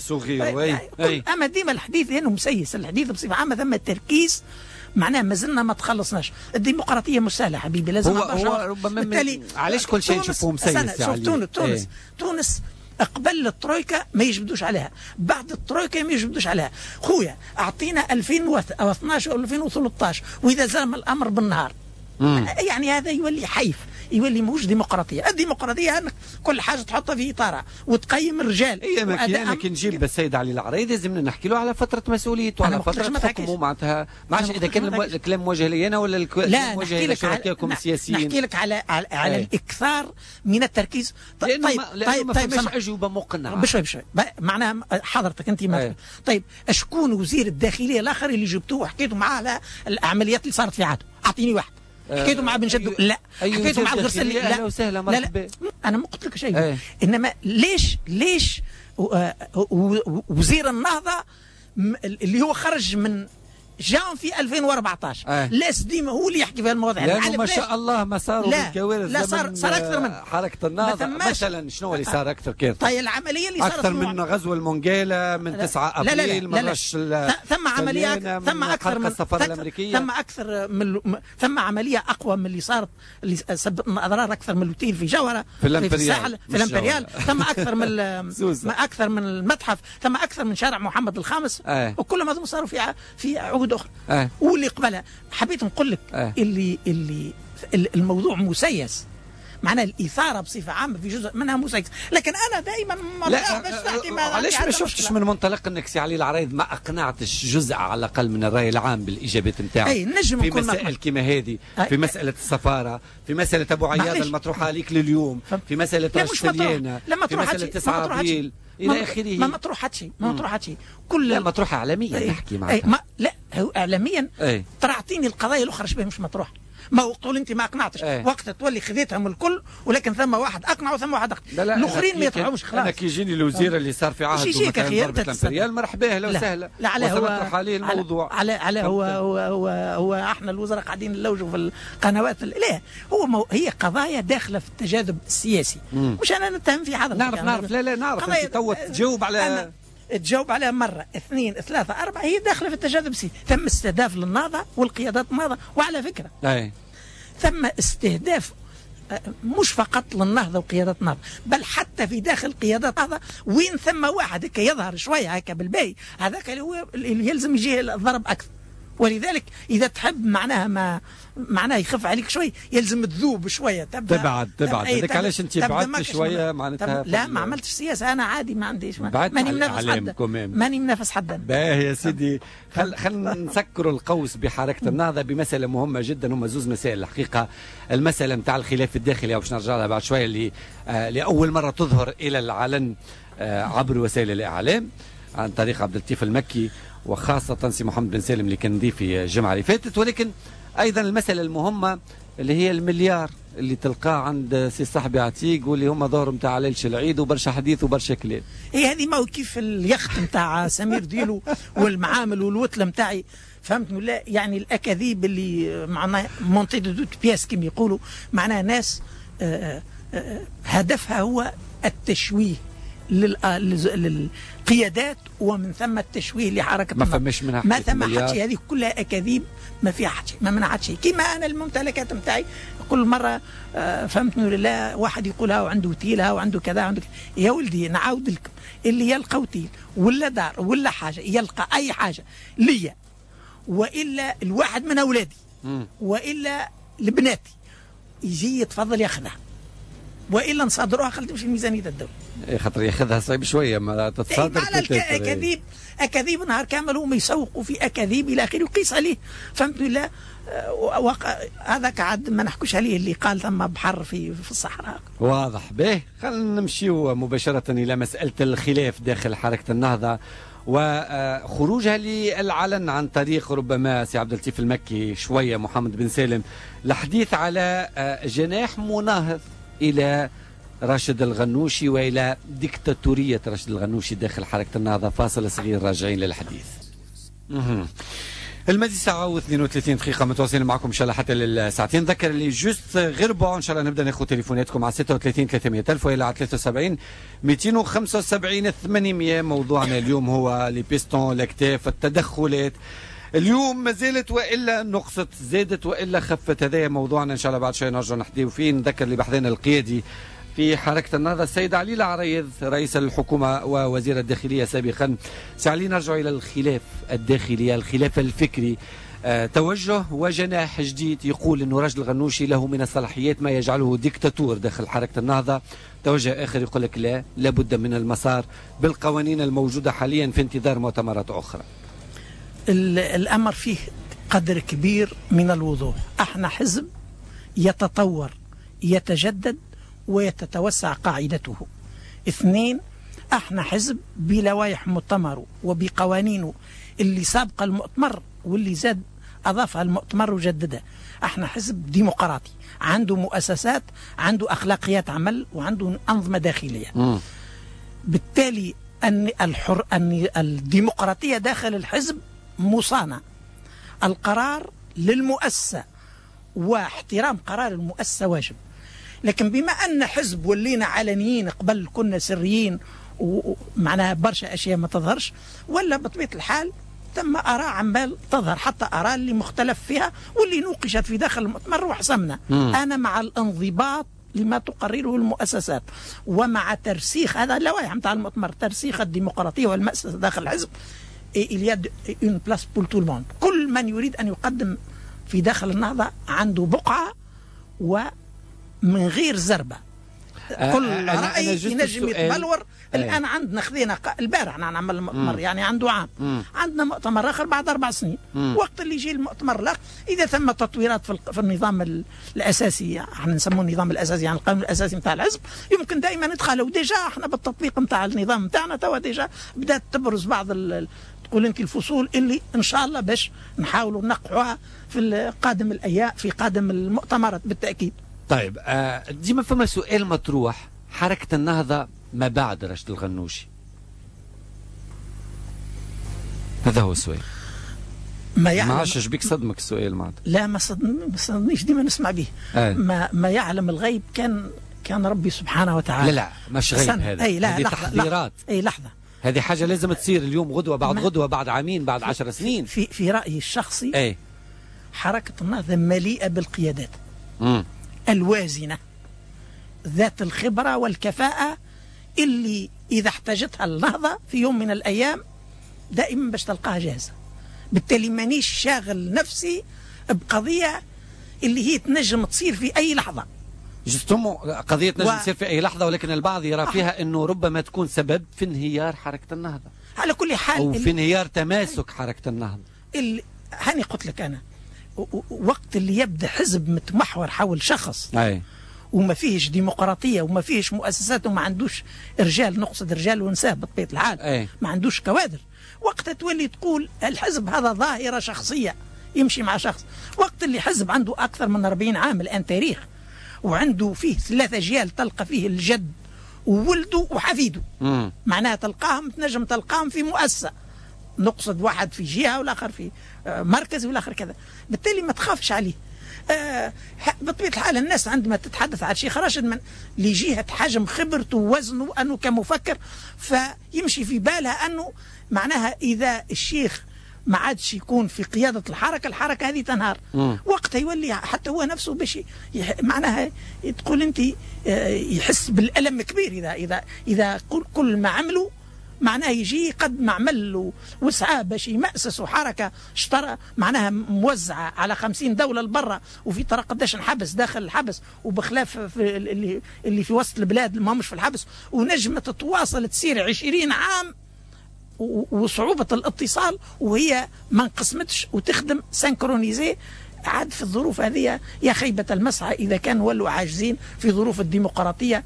Speaker 7: اما ديما الحديث لانه مسيس الحديث بصفه عامه ثم التركيز معناها ما زلنا ما تخلصناش. الديمقراطيه مش سهله حبيبي لازم
Speaker 6: هو, هو ربما علاش كل شيء نشوفوه مسيس.
Speaker 7: شوف تونس تونس ايه. تونس قبل الترويكا ما يجبدوش عليها بعد الترويكا ما يجبدوش عليها. خويا اعطينا ألفين واثناش او ألفين وثلاثة عشر واذا زام الامر بالنهار. مم. يعني هذا يولي حيف يولي موش ديمقراطيه. الديمقراطيه انك كل حاجه تحطها في اطارها وتقيم الرجال.
Speaker 6: اي ما كان كي نجيب السيد علي العريض لازم نحكي له على فتره مسؤوليته وعلى فتره حكمه معناتها ما عادش اذا كان الكلام موجه لي انا ولا الكلام موجه لشركائكم السياسيين.
Speaker 7: نحكي لك على على, على الاكثار من التركيز.
Speaker 6: طيب طيب طيب, طيب مش اجوبه مقنعه
Speaker 7: بشوي بشوي معناها حضرتك انت ما طيب شكون وزير الداخليه الاخر اللي جبتوه وحكيتوا معاه على العمليات اللي صارت في عهده؟ اعطيني واحد. حكيته مع بن جدو لا حكيته مع الغرسلي لا
Speaker 6: لا, لا لا
Speaker 7: انا ما قلت لك شيء. أيه. انما ليش ليش وزير النهضه اللي هو خرج من جاءهم في ألفين وأربعطاش. آه. لاس ديما هو اللي يحكي في المواضيع
Speaker 6: لأنه ما شاء الله ما صاروا بالكوارث.
Speaker 7: لا صار صار اكثر من
Speaker 6: حركه النهضه مثلا. شنو اللي صار اكثر كيف؟
Speaker 7: طيب العمليه اللي صارت
Speaker 6: اكثر من غزو المونجيلا من تسعة ابريل. لا لا لا لا
Speaker 7: مرش ثم عمليه ثم اكثر من
Speaker 6: السفاره الامريكيه.
Speaker 7: ثم اكثر من ثم عمليه اقوى من اللي صارت اللي سببت اضرار اكثر من اللوتين في جوهره
Speaker 6: في الامبريال
Speaker 7: في الامبريال. ثم اكثر من اكثر من المتحف. ثم اكثر من شارع محمد الخامس.
Speaker 6: آه.
Speaker 7: وكل ما صاروا في في عهود اخرى.
Speaker 6: آه.
Speaker 7: واللي قبلها حبيت نقول لك
Speaker 6: آه.
Speaker 7: اللي اللي الموضوع مسيس. معناها الإثارة بصفة عامة في جزء منها مسيس. لكن أنا دائما ما
Speaker 6: علاش ما شفتش من منطلق أنك سي علي العرايض ما أقنعتش جزء على الأقل من الرأي العام بالإجابات نتاعك في مسائل كما هذه، في مسألة السفارة، في مسألة أبو عياد المطروحة عليك لليوم، في مسألة رشديانة، في مسألة تسعة أبريل إلى آخره.
Speaker 7: ما مطروحات شيء ما مطروحات شيء كل
Speaker 6: لا مطروحة إعلاميا نحكي معك.
Speaker 7: ما لا هو إعلاميا ترى أعطيني القضايا الأخرى شبه مش مطروحة. ما تقول انت ما اقنعتش.
Speaker 6: ايه.
Speaker 7: وقتها تولي خذيتهم الكل، ولكن ثم واحد اقنع وثم واحد اقنع. الاخرين ما يطلعوش خلاص.
Speaker 6: انا كي يجيني الوزير اللي صار في عهد مثلا ضربة الامبريال مرحبا اهلا وسهلا.
Speaker 7: لا على هو
Speaker 6: عليه الموضوع
Speaker 7: على على هو هو هو, هو احنا الوزراء قاعدين نلوجوا في القنوات. لا هو مو هي قضايا داخله في التجاذب السياسي.
Speaker 6: مم.
Speaker 7: مش انا نتهم في حضرتك.
Speaker 6: نعرف نعرف لا لا نعرف انت تو تجاوب على
Speaker 7: تجاوب عليها مرة اثنين ثلاثة أربعة. هي داخلة في التجاذب السياسي. ثم استهداف للنهضة والقيادات النهضة. وعلى فكرة
Speaker 6: أي.
Speaker 7: ثم استهداف مش فقط للنهضة وقيادات النهضة، بل حتى في داخل قيادات النهضة وين ثم واحد هكا يظهر شوية هكا بالباهي، هذاك اللي هو اللي يلزم يجيه الضرب أكثر. ولذلك إذا تحب معناها ما معناها يخف عليك شوي يلزم تذوب شوية.
Speaker 6: تبدا تبعد تبعد هذاك علاش انت بعدت شوية معناتها.
Speaker 7: لا ما عملتش سياسة أنا عادي ما عنديش ماني منافس حدا ماني منافس حدا.
Speaker 6: باهي يا سيدي خل خلينا نسكروا القوس بحركة النهضة بمسألة مهمة جدا. هم زوز مسائل الحقيقة. المسألة نتاع الخلاف الداخلي باش نرجع لها بعد شوية اللي آه لأول مرة تظهر إلى العلن آه عبر وسائل الإعلام عن طريق عبد اللطيف المكي وخاصة سي محمد بن سالم اللي كان ضيفي الجمعة اللي فاتت. ولكن أيضا المسألة المهمة اللي هي المليار اللي تلقاه عند سي صاحبي عتيق واللي هما ظهر نتاع ليلة العيد وبرشا حديث وبرشا كلام.
Speaker 7: هي هذه ما هو كيف اليخت نتاع سمير ديلو والمعامل والوتلة نتاعي فهمت ولا؟ يعني الأكاذيب اللي معناها مونتي دو دوت بياس كما يقولوا معناها ناس آآ آآ هدفها هو التشويه للقيادات ومن ثم التشويه لحركه
Speaker 6: ما فماش منها
Speaker 7: ما ثم حتى هذه كلها اكاذيب ما فيها حتى ما منها حتى شيء. كيما انا الممتلكات نتاعي كل مره آه فهمتني ولا واحد يقولها وعنده تيلها وعنده كذا وعنده كذا. يا ولدي نعاود لكم اللي يلقى وتيل ولا دار ولا حاجه يلقى اي حاجه ليا والا الواحد من اولادي والا لبناتي يجي يتفضل ياخذها والا نصادروها خلي تمشي ميزانيه الدوله.
Speaker 6: اي خاطر ياخذها صعيب شويه ما تتصادر.
Speaker 7: على الاكاذيب اكاذيب نهار كامل هم يسوقوا في اكاذيب الى اخره وقيس عليه فهمت ولا؟ هذاك عاد ما نحكوش عليه اللي قال ثم بحر في في الصحراء.
Speaker 6: واضح. به خلينا نمشيو مباشره الى مساله الخلاف داخل حركه النهضه وخروجها للعلن عن طريق ربما سي عبد اللطيف المكي شويه محمد بن سالم الحديث على جناح مناهض إلى راشد الغنوشي وإلى ديكتاتورية راشد الغنوشي داخل حركة النهضة. فاصل صغير راجعين للحديث. المادي ساعة واثنين وثلاثين دقيقة متواصلين معكم إن شاء الله حتى للساعتين. نذكر اللي جوست غير بون إن شاء الله نبدأ ناخذ تليفوناتكم على ستة وثلاثين ثلاثمائة ألف وإلى على ثلاثة وسبعين مئتين وخمسة وسبعين ثمانمائة. موضوعنا اليوم هو لي بيستون الأكتاف التدخلات. اليوم ما زالت والا نقصت زادت والا خفت. هذا موضوعنا ان شاء الله بعد شوي نرجع نحكيو فيه. نذكر اللي بحثنا القيادي في حركه النهضه السيد علي العرايض رئيس الحكومه ووزير الداخليه سابقا. سي علي نرجع الى الخلاف الداخلي الخلاف الفكري. أه توجه وجناح جديد يقول انه راشد الغنوشي له من الصلاحيات ما يجعله ديكتاتور داخل حركه النهضه. توجه اخر يقول لك لا لابد من المسار بالقوانين الموجوده حاليا في انتظار مؤتمرات اخرى.
Speaker 7: الأمر فيه قدر كبير من الوضوح. احنا حزب يتطور يتجدد ويتتوسع قاعدته. اثنين احنا حزب بلوائح مؤتمره وبقوانينه اللي سابقة المؤتمر واللي زاد أضافها المؤتمر وجددها. احنا حزب ديمقراطي عنده مؤسسات عنده أخلاقيات عمل وعنده أنظمة داخلية. م. بالتالي أن الحر أن الديمقراطية داخل الحزب مصانة القرار للمؤسسة واحترام قرار المؤسسة واجب. لكن بما أن حزب ولينا علنيين، قبل كنا سريين ومعناها برشا أشياء ما تظهرش، ولا بطبيعة الحال ثم آراء عمال تظهر، حتى آراء اللي مختلف فيها واللي نوقشت في داخل المؤتمر وحسمنا. أنا مع الانضباط لما تقرره المؤسسات ومع ترسيخ هذا اللوائح نتاع المؤتمر، ترسيخ الديمقراطية والمؤسسة داخل الحزب. il y a une place pour tout le monde. كل من يريد أن يقدم في داخل النهضة عنده بقعة ومن غير زربة. كل رأي ينجم يتبلور. الآن عندنا خذينا البارح أنا نعمل المؤتمر يعني عنده عام، مم. عندنا مؤتمر آخر بعد أربع سنين، مم. وقت اللي يجي المؤتمر الآخر إذا ثم تطويرات في, في النظام الأساسي، احنا نسموه النظام الأساسي يعني القانون الأساسي نتاع الحزب، يمكن دائما ندخلوا. وديجا احنا بالتطبيق نتاع النظام نتاعنا توا ديجا بدأت تبرز بعض تقول انت الفصول اللي ان شاء الله باش نحاولوا نقعوها في قادم الايام في قادم المؤتمرات بالتاكيد.
Speaker 6: طيب آه ديما فما سؤال مطروح، حركه النهضه ما بعد رشد الغنوشي، هذا هو السؤال.
Speaker 7: ما يعلم،
Speaker 6: ما عادش بيك صدمك السؤال معناتها؟
Speaker 7: لا ما صدمنيش، ديما نسمع به. آه. ما ما يعلم الغيب كان كان ربي سبحانه وتعالى.
Speaker 6: لا لا مش غيب هذا،
Speaker 7: اي لا
Speaker 6: هذه
Speaker 7: لحظة
Speaker 6: تحذيرات.
Speaker 7: اي لحظه،
Speaker 6: هذه حاجه لازم تصير اليوم غدوه بعد غدوه بعد عامين بعد عشر سنين.
Speaker 7: في في رايي الشخصي
Speaker 6: اي
Speaker 7: حركه النهضه مليئه بالقيادات
Speaker 6: مم.
Speaker 7: الوازنه ذات الخبره والكفاءه اللي اذا احتاجتها النهضه في يوم من الايام دائما باش تلقاها جاهزه. بالتالي مانيش شاغل نفسي بقضيه اللي هي تنجم تصير في اي لحظه.
Speaker 6: جستمو قضية تنجم و... تصير في أي لحظة، ولكن البعض يرى فيها أنه ربما تكون سبب في انهيار حركة النهضة
Speaker 7: على كل حال،
Speaker 6: أو في انهيار تماسك حركة النهضة.
Speaker 7: اللي هاني قلت لك أنا وقت اللي يبدأ حزب متمحور حول شخص
Speaker 6: أي.
Speaker 7: وما فيهش ديمقراطية وما فيهش مؤسسات وما عندوش رجال، نقصد رجال ونساء بطبيعة الحال،
Speaker 6: أي.
Speaker 7: ما عندوش كوادر، وقت تولي تقول الحزب هذا ظاهرة شخصية يمشي مع شخص. وقت اللي حزب عنده أكثر من أربعين عام الآن تاريخ، وعنده فيه ثلاثة أجيال تلقى فيه الجد وولده وحفيده، مم. معناها تلقاهم تنجم تلقاهم في مؤسسة، نقصد واحد في جهة والآخر في مركز والآخر كذا، بالتالي ما تخافش عليه. آه بطبيعة الحال الناس عندما تتحدث عن شيخ راشد من لجهة حجم خبرته ووزنه أنه كمفكر، فيمشي في بالها أنه معناها إذا الشيخ ما عادش يكون في قيادة الحركة، الحركة هذه تنهار. مم. وقتها يولي حتى هو نفسه باش معناها تقول أنت يحس بالألم كبير إذا إذا إذا كل ما عملوا معناه يجي قد ما عمل وسعى باش يمأسسوا حركة اشترى معناها موزعة على خمسين دولة لبرا، وفي ترى قداش انحبس داخل الحبس، وبخلاف في اللي اللي في وسط البلاد ما همش في الحبس، ونجمة تتواصل تسير عشرين عام وصعوبة الاتصال وهي ما انقسمتش وتخدم سنكرونيزي. عاد في الظروف هذه يا خيبة المسعى إذا كانوا ولوا عاجزين في ظروف الديمقراطية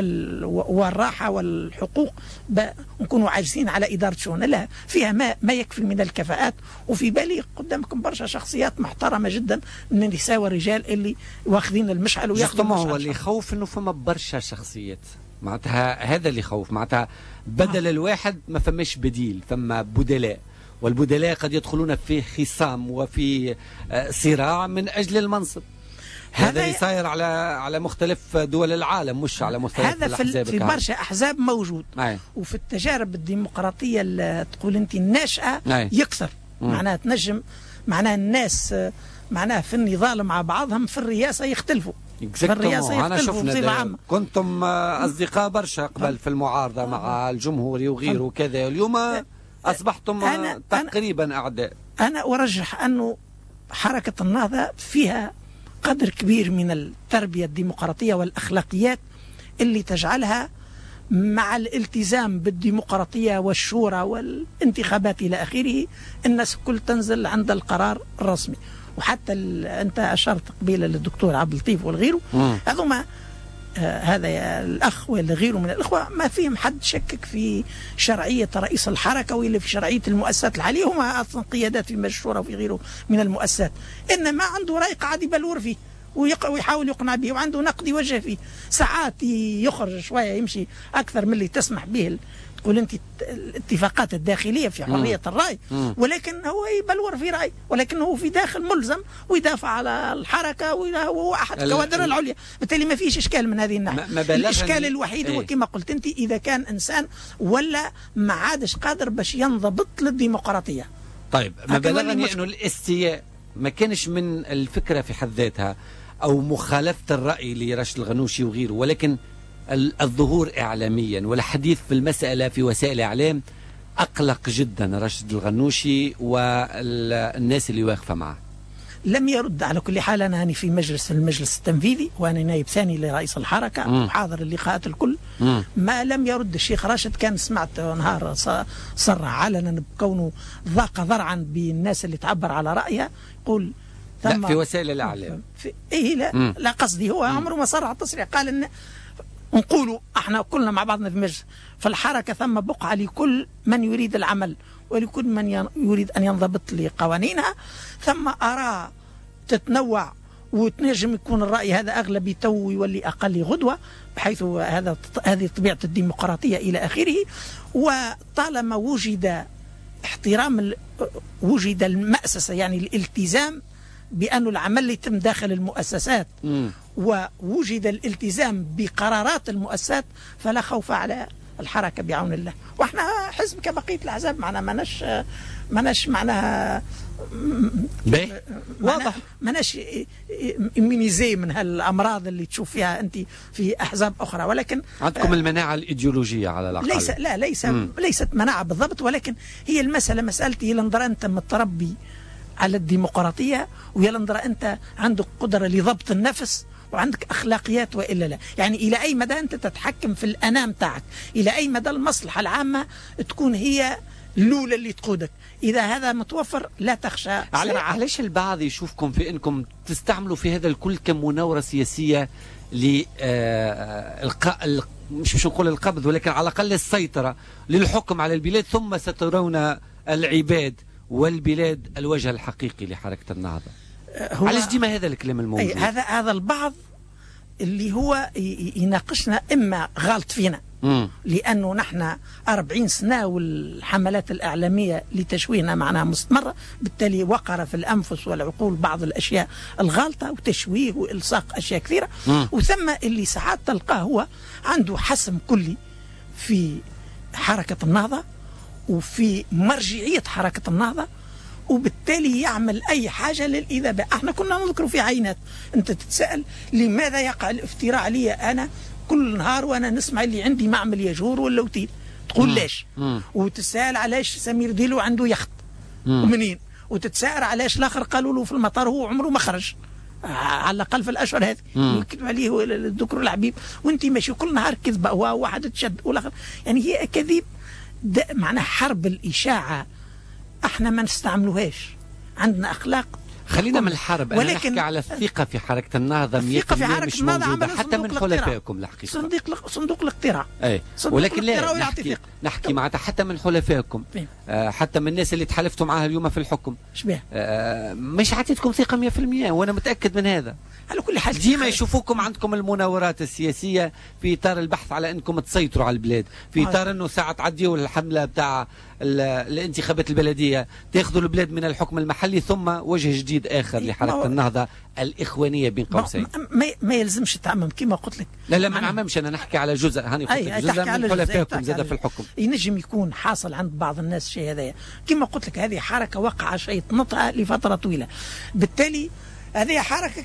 Speaker 7: والراحة والحقوق، نكونوا عاجزين على إدارة شؤون لها فيها ما, ما يكفي من الكفاءات. وفي بالي قدامكم برشا شخصيات محترمة جدا من النساء والرجال اللي واخذين المشعل وياخذوا المشعل.
Speaker 6: هو اللي يخوف انه فما برشا شخصيات معناتها، هذا اللي يخوف معناتها بدل آه. الواحد ما فماش بديل، فما بدلاء، والبدلاء قد يدخلون في خصام وفي صراع من أجل المنصب. هذا اللي صاير على على مختلف دول العالم، مش على مختلف
Speaker 7: هذا
Speaker 6: الأحزاب.
Speaker 7: في برشا أحزاب موجود.
Speaker 6: أي.
Speaker 7: وفي التجارب الديمقراطية اللي تقول أنت الناشئة أي. يكثر معناها تنجم معناها الناس معناها في النضال مع بعضهم في الرئاسة يختلفوا.
Speaker 6: في الرئاسة أنا شفنا كنتم أصدقاء برشا قبل في المعارضة أه. مع الجمهوري وغيره وكذا، اليوم أصبحتم أنا تقريبا أنا أعداء.
Speaker 7: أنا أرجح أنه حركة النهضة فيها قدر كبير من التربية الديمقراطية والأخلاقيات اللي تجعلها مع الالتزام بالديمقراطية والشورى والانتخابات إلى آخره الناس كل تنزل عند القرار الرسمي. وحتى أنت أشرت قبيلة للدكتور عبد اللطيف والغيره، هذوما آه هذا الأخ ولا غيره من الأخوة ما فيهم حد شكك في شرعية رئيس الحركة ولا في شرعية المؤسسات العالية، هما أصلا قيادات في مجلس الشورى وفي غيره من المؤسسات، إنما عنده رأي قاعد يبلور فيه ويحاول يقنع به، وعنده نقد يوجه فيه، ساعات يخرج شوية يمشي أكثر من اللي تسمح به تقول أنت الاتفاقات الداخلية في حرية مم. الرأي، مم. ولكن هو يبلور في رأي، ولكنه في داخل ملزم ويدافع على الحركة وهو أحد الكوادر العليا، بالتالي ما فيش إشكال من هذه الناحية. الإشكال الوحيد هو كما قلت أنت إذا كان إنسان ولا ما عادش قادر باش ينضبط للديمقراطية.
Speaker 6: طيب ما بلغني أنه الاستياء ما كانش من الفكرة في حد ذاتها أو مخالفة الرأي لرشد الغنوشي وغيره، ولكن الظهور إعلاميا والحديث في المسألة في وسائل الإعلام أقلق جدا رشد الغنوشي والناس اللي واقفة معه.
Speaker 7: لم يرد. على كل حال أنا هاني في مجلس المجلس التنفيذي وأنا نائب ثاني لرئيس الحركة وحاضر اللقاءات الكل. مم. ما لم يرد الشيخ راشد. كان سمعت نهار صرح علنا بكونه ضاق ذرعا بالناس اللي تعبر على رأيها، يقول
Speaker 6: لا في وسائل الإعلام.
Speaker 7: إيه لا, لا قصدي هو عمره ما صرح تصريح قال إن نقولوا احنا كلنا مع بعضنا في مجلس في الحركة ثم بقعة لكل من يريد العمل ولكل من يريد أن ينضبط لقوانينها، ثم أرى تتنوع وتنجم يكون الرأي هذا أغلبي تو يولي أقل غدوة، بحيث هذا هذه طبيعة الديمقراطية إلى آخره. وطالما وجد احترام وجد المأسسة يعني الالتزام بأن العمل يتم داخل المؤسسات م. ووجد الالتزام بقرارات المؤسسات فلا خوف على الحركة بعون الله. واحنا حزب كبقية الأحزاب معنا مناش مناش معناها واضح مناش مينيزي من هالأمراض اللي تشوف فيها أنت في أحزاب أخرى، ولكن
Speaker 6: عندكم آه المناعة الإيديولوجية على الأقل.
Speaker 7: ليس لا ليس م. ليست مناعة بالضبط، ولكن هي المسألة مسألتي لندر أنت متربي على الديمقراطية ويلندر أنت عندك قدرة لضبط النفس وعندك أخلاقيات وإلا لا. يعني إلى أي مدى أنت تتحكم في الأنام تاعك، إلى أي مدى المصلحة العامة تكون هي الأولى اللي تقودك. إذا هذا متوفر لا تخشى.
Speaker 6: علاش البعض يشوفكم في أنكم تستعملوا في هذا الكل كمناورة سياسية لإلقاء مش مش نقول القبض ولكن على الأقل السيطرة للحكم على البلاد، ثم سترون العباد والبلاد الوجه الحقيقي لحركة النهضة؟ علاش ديما هذا الكلام الموجود؟
Speaker 7: هذا هذا البعض اللي هو يناقشنا إما غلط فينا مم. لأنه نحن أربعين سنة والحملات الإعلامية لتشويهنا معناها مستمرة، بالتالي وقر في الأنفس والعقول بعض الأشياء الغالطة وتشويه وإلصاق أشياء كثيرة مم. وثم اللي ساعات تلقاه هو عنده حسم كلي في حركة النهضة وفي مرجعية حركة النهضة، وبالتالي يعمل أي حاجة للإذابة. احنا كنا نذكر في عينات، أنت تتساءل لماذا يقع الافتراء علي أنا كل نهار وأنا نسمع اللي عندي معمل يجور ولا وتيل، تقول ليش؟ وتتساءل علاش سمير ديلو عنده يخت ومنين، وتتساءل علاش الآخر قالوا له في المطار هو عمره ما خرج على الأقل في الأشهر هذه يكتب عليه الذكر الحبيب، وأنت ماشي كل نهار كذبة وواحد تشد والآخر. يعني هي أكاذيب معناها حرب الإشاعة احنا ما نستعملوهاش، عندنا أخلاق.
Speaker 6: خلينا من الحرب، أنا نحكي على الثقة في حركة النهضة.
Speaker 7: الثقة في حركة النهضة
Speaker 6: حتى من حلفائكم الحقيقة.
Speaker 7: صندوق صندوق الاقتراع.
Speaker 6: أي. ولكن لا نحكي, نحكي معناتها حتى من حلفائكم، آه حتى من الناس اللي تحالفتوا معها اليوم في الحكم.
Speaker 7: شبيه؟
Speaker 6: آه مش عطيتكم ثقة مية بالمية وأنا متأكد من هذا.
Speaker 7: على كل حال
Speaker 6: ديما يشوفوكم عندكم المناورات السياسية في إطار البحث على أنكم تسيطروا على البلاد، في إطار أنه ساعة تعديوا الحملة بتاع الانتخابات البلدية تأخذوا البلاد من الحكم المحلي، ثم وجه جديد آخر لحركة النهضة الإخوانية بين قوسين.
Speaker 7: ما, ما يلزمش تعمم كما قلت لك.
Speaker 6: لا لا ما نعممش، أنا نحكي على جزء هاني قلت لك جزء من حلفائكم زاد في الحكم.
Speaker 7: ينجم يكون حاصل عند بعض الناس شيء هذايا، كما قلت لك هذه حركة وقع شيء نطها لفترة طويلة، بالتالي هذه حركة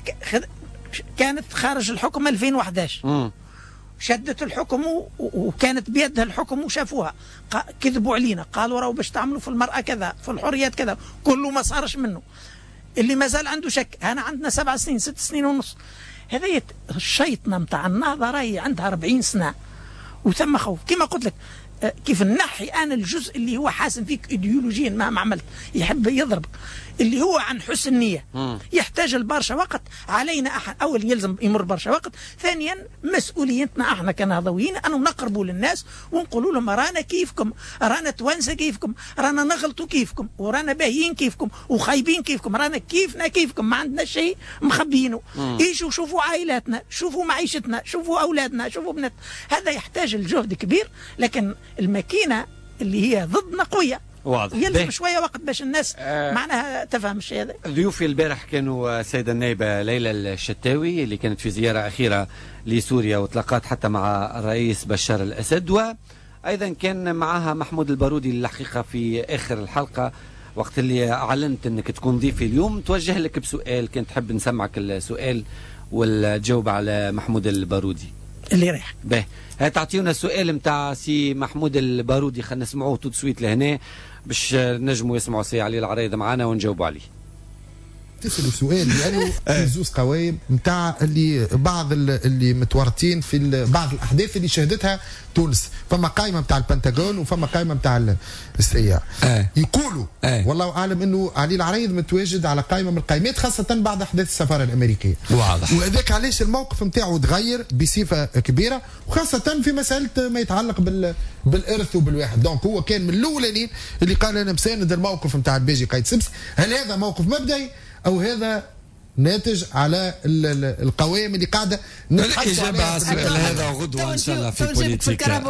Speaker 7: كانت خارج الحكم ألفين وأحد عشر، شدت الحكم وكانت بيدها الحكم وشافوها، كذبوا علينا قالوا راهو باش تعملوا في المرأة كذا في الحريات كذا، كله ما صارش منه. اللي ما زال عنده شك، أنا عندنا سبع سنين ست سنين ونص، هذا الشيطنة متاع النهضة راهي عندها أربعين سنة وثم خوف. كما قلت لك كيف نحي أنا الجزء اللي هو حاسم فيك إيديولوجيا مهما عملت يحب يضربك، اللي هو عن حسن نية يحتاج البرشا وقت علينا. أحد أول يلزم يمر برشا وقت، ثانيا مسؤوليتنا احنا كنهضويين أنه نقربوا للناس ونقولوا لهم رانا كيفكم، رانا توانسة كيفكم، رانا نغلطوا كيفكم، ورانا باهيين كيفكم وخايبين كيفكم، رانا كيفنا كيفكم، ما عندنا شيء مخبيينه. ايشوا شوفوا عائلاتنا، شوفوا معيشتنا، شوفوا أولادنا، شوفوا بنات. هذا يحتاج الجهد كبير، لكن الماكينه اللي هي ضدنا قويه.
Speaker 6: واضح.
Speaker 7: يلزم شويه وقت باش الناس
Speaker 6: آه
Speaker 7: معناها تفهم الشيء هذا.
Speaker 6: ضيوفي البارح كانوا السيده النائبه ليلى الشتاوي اللي كانت في زياره اخيره لسوريا وتلاقات حتى مع الرئيس بشار الاسد، وايضا كان معها محمود البارودي الحقيقه في اخر الحلقه وقت اللي اعلنت انك تكون ضيفي اليوم. توجه لك بسؤال، كنت تحب نسمعك السؤال والجاوب على محمود البارودي
Speaker 7: اللي رايح.
Speaker 6: باهي تعطيونا السؤال نتاع سي محمود البارودي، خلينا نسمعوه تو سويت لهنا باش نجموا يسمعوا سي علي العريض معنا ونجاوبوا عليه.
Speaker 9: تسألوا سؤال لأنه في زوز قوائم نتاع اللي بعض اللي متورطين في بعض الأحداث اللي شهدتها تونس، فما قائمة نتاع البنتاغون وفما قائمة نتاع السي آه. يقولوا آه. والله أعلم أنه علي العريض متواجد على قائمة من القائمات خاصة بعد أحداث السفارة الأمريكية. واضح. وهذاك علاش الموقف نتاعه تغير بصفة كبيرة، وخاصة في مسألة ما يتعلق بال بالإرث وبالواحد. دونك هو كان من الأولانيين اللي قال أنا مساند الموقف نتاع الباجي قايد سبس. هل هذا موقف مبدئي أو هذا ناتج على القوائم اللي قاعده
Speaker 10: نتحدث عليها؟ على السؤال هذا غدوه ان شاء الله في بوليتيكا.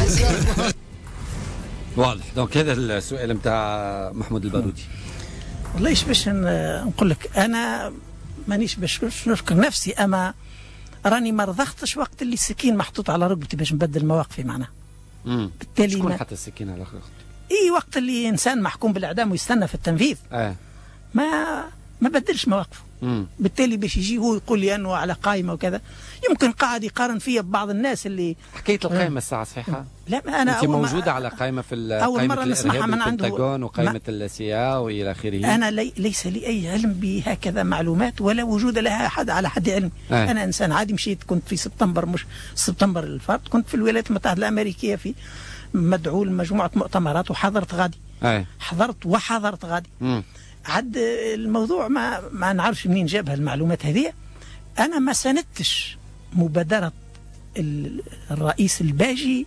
Speaker 6: واضح. دونك هذا السؤال نتاع محمود البارودي.
Speaker 7: والله ايش باش نقول لك، انا مانيش باش نشكر نفسي، اما راني ما رضختش وقت اللي السكين محطوط على ركبتي باش نبدل مواقفي معناها.
Speaker 6: امم بالتالي شكون حتى السكين على ركبتك؟
Speaker 7: اي وقت اللي انسان محكوم بالاعدام ويستنى في التنفيذ
Speaker 6: اه
Speaker 7: ما ما بدلش مواقفه.
Speaker 6: مم.
Speaker 7: بالتالي باش يجي هو يقول لي انه على قائمه وكذا، يمكن قاعد يقارن فيا ببعض الناس اللي
Speaker 6: حكايه القائمه الساعه صحيحه.
Speaker 7: لا انا
Speaker 6: انت موجوده على قائمه في
Speaker 7: اول مره نسمعها من عنده
Speaker 6: وقائمه السيا والى اخره.
Speaker 7: انا لي ليس لي اي علم بهكذا معلومات ولا وجود لها حد على حد علمي.
Speaker 6: آه.
Speaker 7: انا انسان عادي، مشيت كنت في سبتمبر مش سبتمبر الفات كنت في الولايات المتحده الامريكيه في مدعو لمجموعه مؤتمرات وحضرت غادي.
Speaker 6: آه.
Speaker 7: حضرت وحضرت غادي.
Speaker 6: مم.
Speaker 7: عد الموضوع ما ما نعرفش منين جابها المعلومات هذه. انا ما ساندتش مبادره الرئيس الباجي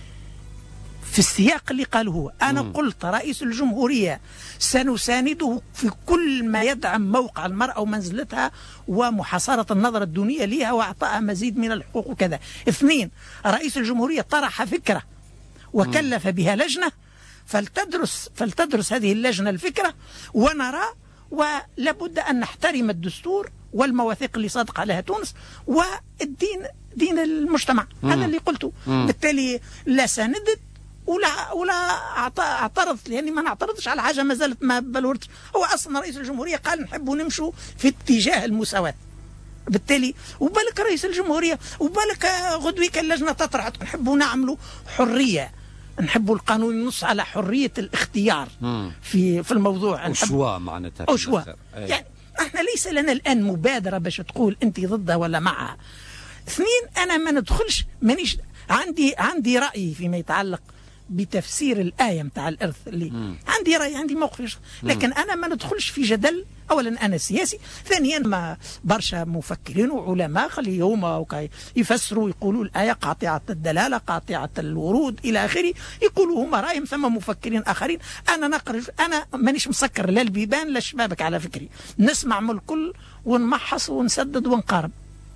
Speaker 7: في السياق اللي قاله هو. انا مم. قلت رئيس الجمهوريه سنسانده في كل ما يدعم موقع المراه ومنزلتها ومحاصره النظره الدونيه لها واعطائها مزيد من الحقوق وكذا. اثنين، رئيس الجمهوريه طرح فكره وكلف بها لجنه فلتدرس فلتدرس هذه اللجنة الفكرة ونرى، ولابد أن نحترم الدستور والمواثيق اللي صادق عليها تونس والدين دين المجتمع. مم. هذا اللي قلته. مم. بالتالي لا ساندت ولا ولا اعترضت، لاني ما نعترضش على حاجه ما زالت ما بلورتش. هو اصلا رئيس الجمهوريه قال نحبوا نمشوا في اتجاه المساواه. بالتالي وبالك رئيس الجمهوريه وبالك غدويك اللجنه تطرح نحبوا نعملوا حريه، نحبوا القانون ينص على حريه الاختيار
Speaker 6: مم.
Speaker 7: في في الموضوع.
Speaker 6: أشواء معناتها
Speaker 7: أشواء. يعني احنا ليس لنا الان مبادره باش تقول انت ضدها ولا معها. اثنين، انا ما ندخلش مانيش عندي عندي راي فيما يتعلق بتفسير الآية متاع الإرث اللي مم. عندي رأي، عندي موقف، لكن مم. أنا ما ندخلش في جدل. أولا أنا سياسي، ثانيا ما برشا مفكرين وعلماء خلي هما يفسروا يقولوا الآية قاطعة الدلالة قاطعة الورود إلى آخره، يقولوا هما رأيهم. ثم مفكرين آخرين. أنا نقرج، أنا مانيش مسكر لا البيبان لا الشبابك على فكري، نسمع من الكل ونمحص ونسدد ونقارب.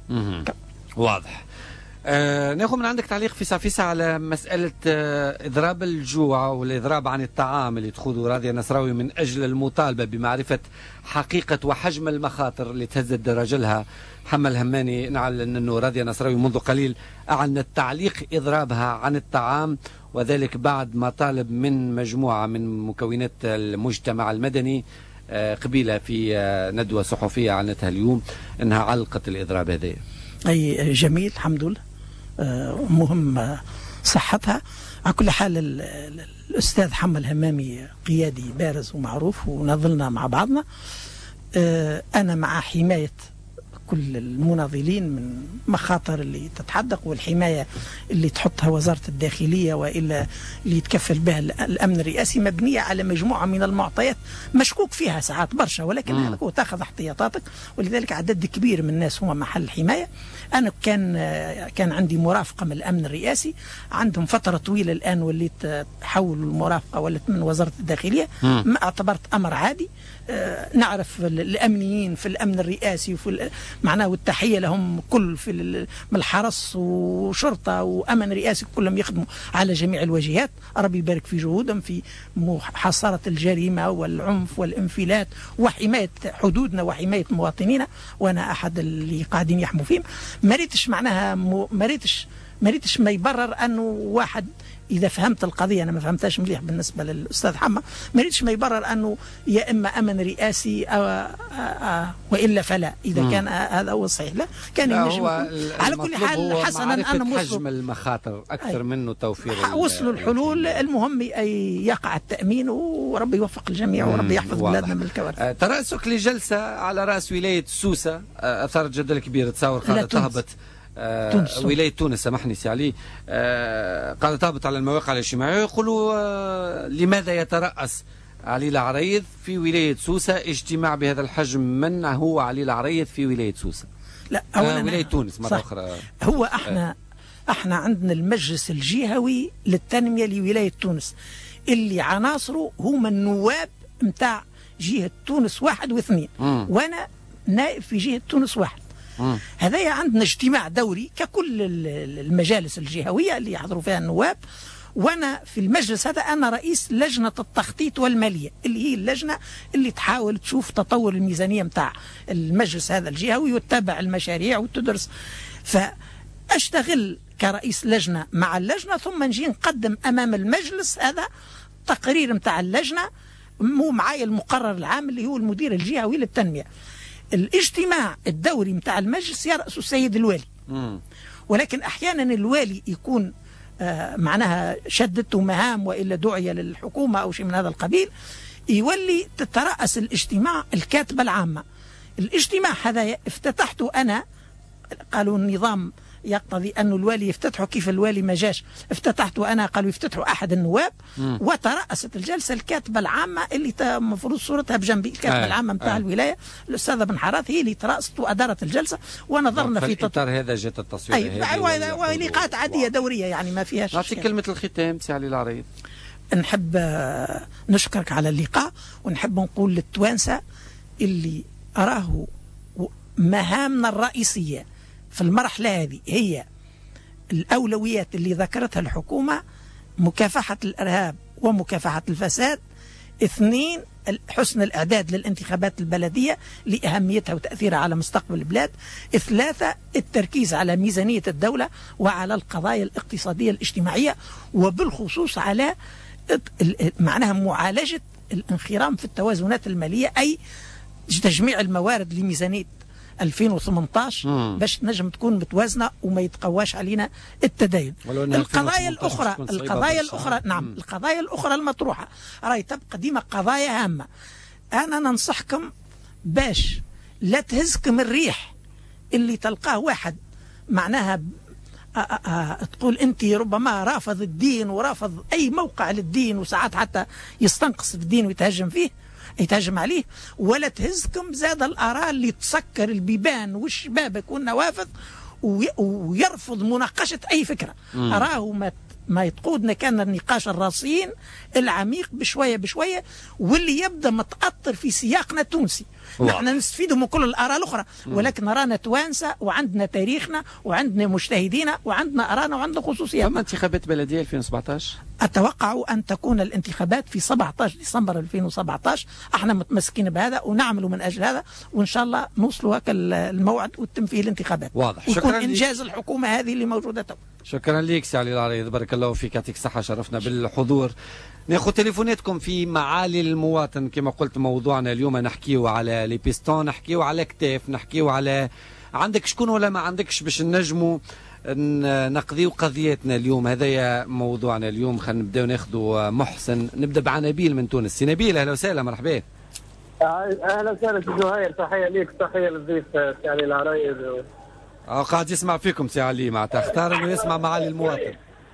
Speaker 6: واضح. آه ناخذ من عندك تعليق فيسا فيسا على مسألة آه إضراب الجوع والإضراب عن الطعام اللي تخوضه راضية نصراوي من أجل المطالبة بمعرفة حقيقة وحجم المخاطر اللي تهدد رجلها محمد هماني. نعلن أنه راضية نصراوي منذ قليل أعلنت تعليق إضرابها عن الطعام، وذلك بعد ما طالب من مجموعة من مكونات المجتمع المدني آه قبيلة في آه ندوة صحفية أعلنتها اليوم أنها علقت الإضراب هذا.
Speaker 7: أي جميل، الحمد لله. مهم صحتها. على كل حال الأستاذ حمل همامي قيادي بارز ومعروف ونظلنا مع بعضنا. أنا مع حماية كل المناضلين من مخاطر اللي تتحدق، والحماية اللي تحطها وزارة الداخلية وإلا اللي يتكفل بها الأمن الرئاسي مبنية على مجموعة من المعطيات مشكوك فيها ساعات برشا، ولكن تاخذ احتياطاتك. ولذلك عدد كبير من الناس هم محل الحماية. أنا كان كان عندي مرافقة من الأمن الرئاسي، عندهم فترة طويلة الآن وليت حولوا المرافقة ولت من وزارة الداخلية. ما اعتبرت أمر عادي. نعرف الأمنيين في الأمن الرئاسي وفي معناه والتحيه لهم كل في من الحرس وشرطه وامن رئاسي كلهم يخدموا على جميع الوجهات. ربي يبارك في جهودهم في محاصره الجريمه والعنف والانفلات وحمايه حدودنا وحمايه مواطنينا، وانا احد اللي قاعدين يحموا فيهم. ما ريتش معناها ما ريتش ما ريتش ما يبرر انه واحد اذا فهمت القضيه، انا ما فهمتهاش مليح بالنسبه للاستاذ حما، ما ريتش ما يبرر انه يا اما امن رئاسي أو أو والا فلا، اذا مم. كان هذا هو الصحيح. لا كان ينجم على كل حال حسنا ان
Speaker 6: حجم المخاطر اكثر أي. منه توفير
Speaker 7: وصلوا الحلول. المهم اي يقع التامين وربي يوفق الجميع وربي يحفظ بلادنا من الكوارث.
Speaker 6: أه ترأسك لجلسه على راس ولايه سوسه اثارت جدل كبير، تصور قاعده تهبط آه تونس. ولاية تونس سامحني سي علي، آه قاعدة تهبط على المواقع الاجتماعية يقولوا آه لماذا يترأس علي العريض في ولاية سوسة اجتماع بهذا الحجم؟ من هو علي العريض في ولاية سوسة؟
Speaker 7: لا أولا
Speaker 6: آه ولاية تونس مرة أخرى.
Speaker 7: هو احنا آه. احنا عندنا المجلس الجهوي للتنمية لولاية تونس اللي عناصره هم النواب متاع جهة تونس واحد واثنين، م. وانا نائب في جهة تونس واحد. هذا عندنا اجتماع دوري ككل المجالس الجهوية اللي يحضروا فيها النواب، وانا في المجلس هذا انا رئيس لجنة التخطيط والمالية اللي هي اللجنة اللي تحاول تشوف تطور الميزانية متاع المجلس هذا الجهوي وتتابع المشاريع وتدرس. فاشتغل كرئيس لجنة مع اللجنة، ثم نجي نقدم امام المجلس هذا تقرير متاع اللجنة، مو معايا المقرر العام اللي هو المدير الجهوي للتنمية. الاجتماع الدوري متاع المجلس يرأسه السيد الوالي، مم. ولكن احيانا الوالي يكون آه معناها شدته مهام والا دعية للحكومة او شيء من هذا القبيل، يولي تترأس الاجتماع الكاتبة العامة. الاجتماع هذا افتتحته انا، قالوا النظام يقتضي أن الوالي يفتتحه، كيف الوالي ما جاش افتتحته أنا، قالوا يفتتحوا أحد النواب، م. وترأست الجلسة الكاتبة العامة اللي المفروض صورتها بجنبي، الكاتبة آه. العامة متاع آه. الولاية الأستاذة بن حراث هي اللي ترأست وأدارت الجلسة، ونظرنا في
Speaker 6: تطور هذا جت التصوير
Speaker 7: أي ولقاءات عادية دورية يعني ما فيهاش.
Speaker 6: نعطي كلمة الختام سي علي العريض.
Speaker 7: نحب نشكرك على اللقاء، ونحب نقول للتوانسة اللي أراه مهامنا الرئيسية في المرحلة هذه هي الأولويات اللي ذكرتها الحكومة: مكافحة الإرهاب ومكافحة الفساد، اثنين حسن الإعداد للانتخابات البلدية لأهميتها وتأثيرها على مستقبل البلاد، ثلاثة التركيز على ميزانية الدولة وعلى القضايا الاقتصادية الاجتماعية، وبالخصوص على معناها معالجة الانخرام في التوازنات المالية، أي تجميع الموارد لميزانية ألفين وثمانية عشر باش نجم تكون متوازنة وما يتقواش علينا التدين. القضايا الأخرى القضايا الأخرى نعم مم. القضايا الأخرى المطروحة راهي تبقى ديما قضايا هامة. أنا ننصحكم باش لا تهزكم الريح اللي تلقاه واحد معناها آآ آآ تقول أنت ربما رافض الدين ورافض أي موقع للدين، وساعات حتى يستنقص في الدين ويتهجم فيه يتهجم عليه، ولا تهزكم زاد الآراء اللي تسكر البيبان والشبابك والنوافذ ويرفض مناقشة أي فكرة. مم. أراه ما ما يتقودنا كان النقاش الراسين العميق بشوية بشوية، واللي يبدأ متأطر في سياقنا التونسي. نحن نستفيد من كل الآراء الأخرى، ولكن رانا توانسة وعندنا تاريخنا وعندنا مجتهدينا وعندنا آراءنا وعندنا خصوصيات.
Speaker 6: ثم انتخابات بلدية ألفين وسبعة عشر
Speaker 7: أتوقع أن تكون الانتخابات في سبعة عشر ديسمبر ألفين وسبعة عشر. احنا متمسكين بهذا ونعمل من أجل هذا، وإن شاء الله نوصلوا هكا الموعد وتتم فيه الانتخابات.
Speaker 6: واضح.
Speaker 7: ويكون إنجاز الحكومة هذه اللي موجودة تو.
Speaker 6: شكرا لك سي علي العريض، بارك الله فيك، يعطيك الصحة، شرفنا بالحضور. ناخذ تليفوناتكم في معالي المواطن. كما قلت موضوعنا اليوم نحكيو على لي بيستون، نحكيو على كتاف، نحكيو على عندك شكون ولا ما عندكش باش نجموا نقضيو قضيتنا اليوم. هذايا موضوعنا اليوم. خلينا نبداو ناخذوا محسن. نبدا بعنبيل من تونس. سي نبيل اهلا وسهلا، مرحبا.
Speaker 11: اهلا وسهلا سي زهير، تحيه ليك تحيه للضيف سي علي العرايض.
Speaker 6: اه قاعد يسمع فيكم سي علي، معناتها اختار انه يسمع معالي المواطن.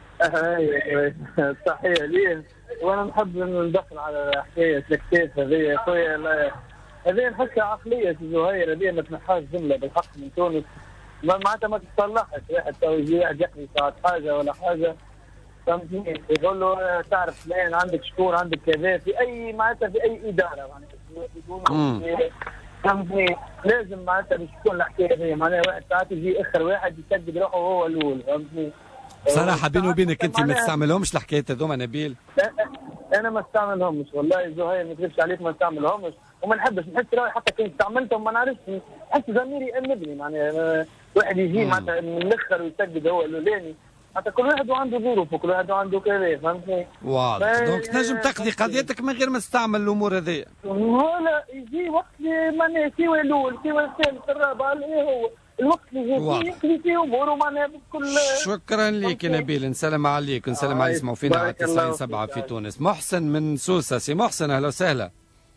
Speaker 11: ايوه تحيه ليه، وانا نحب ندخل على حكايه الكتاف هذه يا خويا. هذه نحسها عقليه سي زهير، هذه ما تنحاش جمله بالحق من تونس، معناتها ما تتصلحش. واحد تو يجي واحد يحكي ساعه حاجه ولا حاجه فهمتني، يقول له تعرف فلان عندك شكور عندك كذا في اي معناتها في اي اداره، معناتها يقولوا فهمتني؟ لازم معناتها باش تكون الحكايه هذه معناها واحد ساعات يجي اخر واحد يسدد روحه وهو الاول فهمتني؟
Speaker 6: بصراحه بيني وبينك انت ما تستعملهمش الحكايات هذوما نبيل؟
Speaker 11: انا ما استعملهمش والله زهير ما نكذبش عليك ما استعملهمش وما نحبش نحس روحي حتى كي استعملتهم ما نعرفش نحس ضميري يأنبني معناها واحد يجي معناتها من الاخر ويسدد هو الاولاني حتى كل واحد عنده ظروفه وكل واحد عنده كذا فهمتني؟
Speaker 6: واضح دونك تنجم تقضي قضيتك من غير ما تستعمل الامور هذيا.
Speaker 11: ولا يجي وقت معناها سوى الاول سوى الثالث الرابع ايه هو الوقت اللي يجي يقضي فيه اموره معناها بكل.
Speaker 6: شكرا لك يا نبيل نسلم عليك ونسلم على يسمعوا فينا على تسعين سبعة في تونس. محسن من سوسه. سي محسن اهلا وسهلا.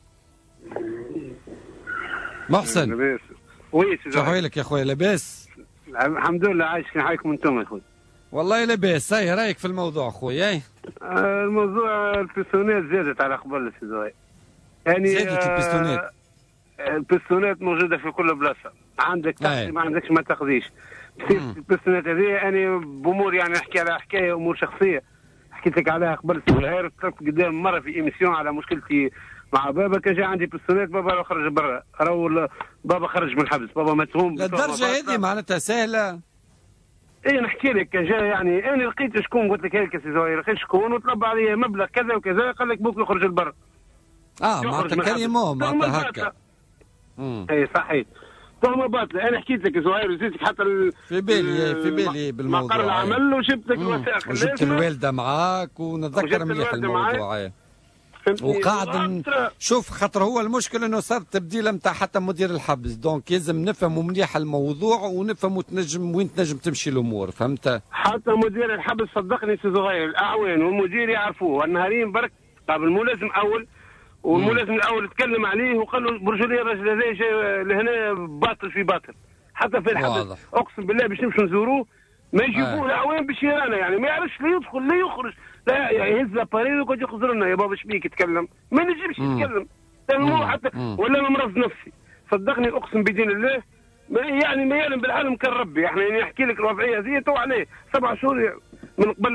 Speaker 6: محسن
Speaker 12: لاباس وي
Speaker 6: شو حوالك يا خويا لاباس؟
Speaker 12: الحمد لله عايش كي حالكم انتم يا خويا؟
Speaker 6: والله لاباس. هاي رايك في الموضوع خويا؟ اي
Speaker 12: آه الموضوع البيستونات زادت على قبل سي زهير يعني
Speaker 6: زادت البيستونات.
Speaker 12: آه البيستونات موجوده في كل بلاصه عندك تقضي ما عندكش ما تقضيش. البيستونات هذه انا بامور يعني نحكي على حكايه امور شخصيه حكيت لك عليها قبل سي زهير طلبت قدام مره في ايميسيون على مشكلتي مع بابا كان جا عندي بيستونات بابا خرج برا راهو بابا خرج من الحبس بابا متهوم
Speaker 6: للدرجه هذه معناتها سهله.
Speaker 12: ايه نحكي لك كان جا يعني انا لقيت شكون قلت لك هيك سي زهير لقيت شكون وطلب علي مبلغ كذا وكذا قال لك بوك يخرج لبرا.
Speaker 6: اه معناتها كريمو معناتها هكا.
Speaker 12: اي صحيح تهمه باطله. انا حكيت لك زهير وزيدتك حتى ال...
Speaker 6: في بالي في بالي بالموضوع
Speaker 12: مقر العمل وجبت لك الوثائق
Speaker 6: وجبت الوالده معاك ونتذكر مليح الموضوع. وقاعد شوف خاطر هو المشكل انه صار تبديله نتاع حتى مدير الحبس دونك لازم نفهموا مليح الموضوع ونفهموا تنجم وين تنجم تمشي الامور فهمت؟
Speaker 12: حتى مدير الحبس صدقني سي زهير الاعوان والمدير يعرفوه النهارين برك قبل الملازم اول والملازم الاول تكلم عليه وقال له برجولي الراجل هذا جاي لهنا باطل في باطل حتى في الحبس واضح. اقسم بالله باش نمشوا نزوروه ما يجيبوه الاعوان باش يرانا يعني ما يعرفش لا يدخل لا يخرج لا يهز لاباري ويقعد يخزر لنا يا بابا شبيك يتكلم ما نجمش يتكلم حتى ولا انا مرض نفسي صدقني اقسم بدين الله ما يعني ما يعلم بالعالم كان ربي احنا يعني نحكي لك الوضعيه هذه تو عليه سبع شهور من قبل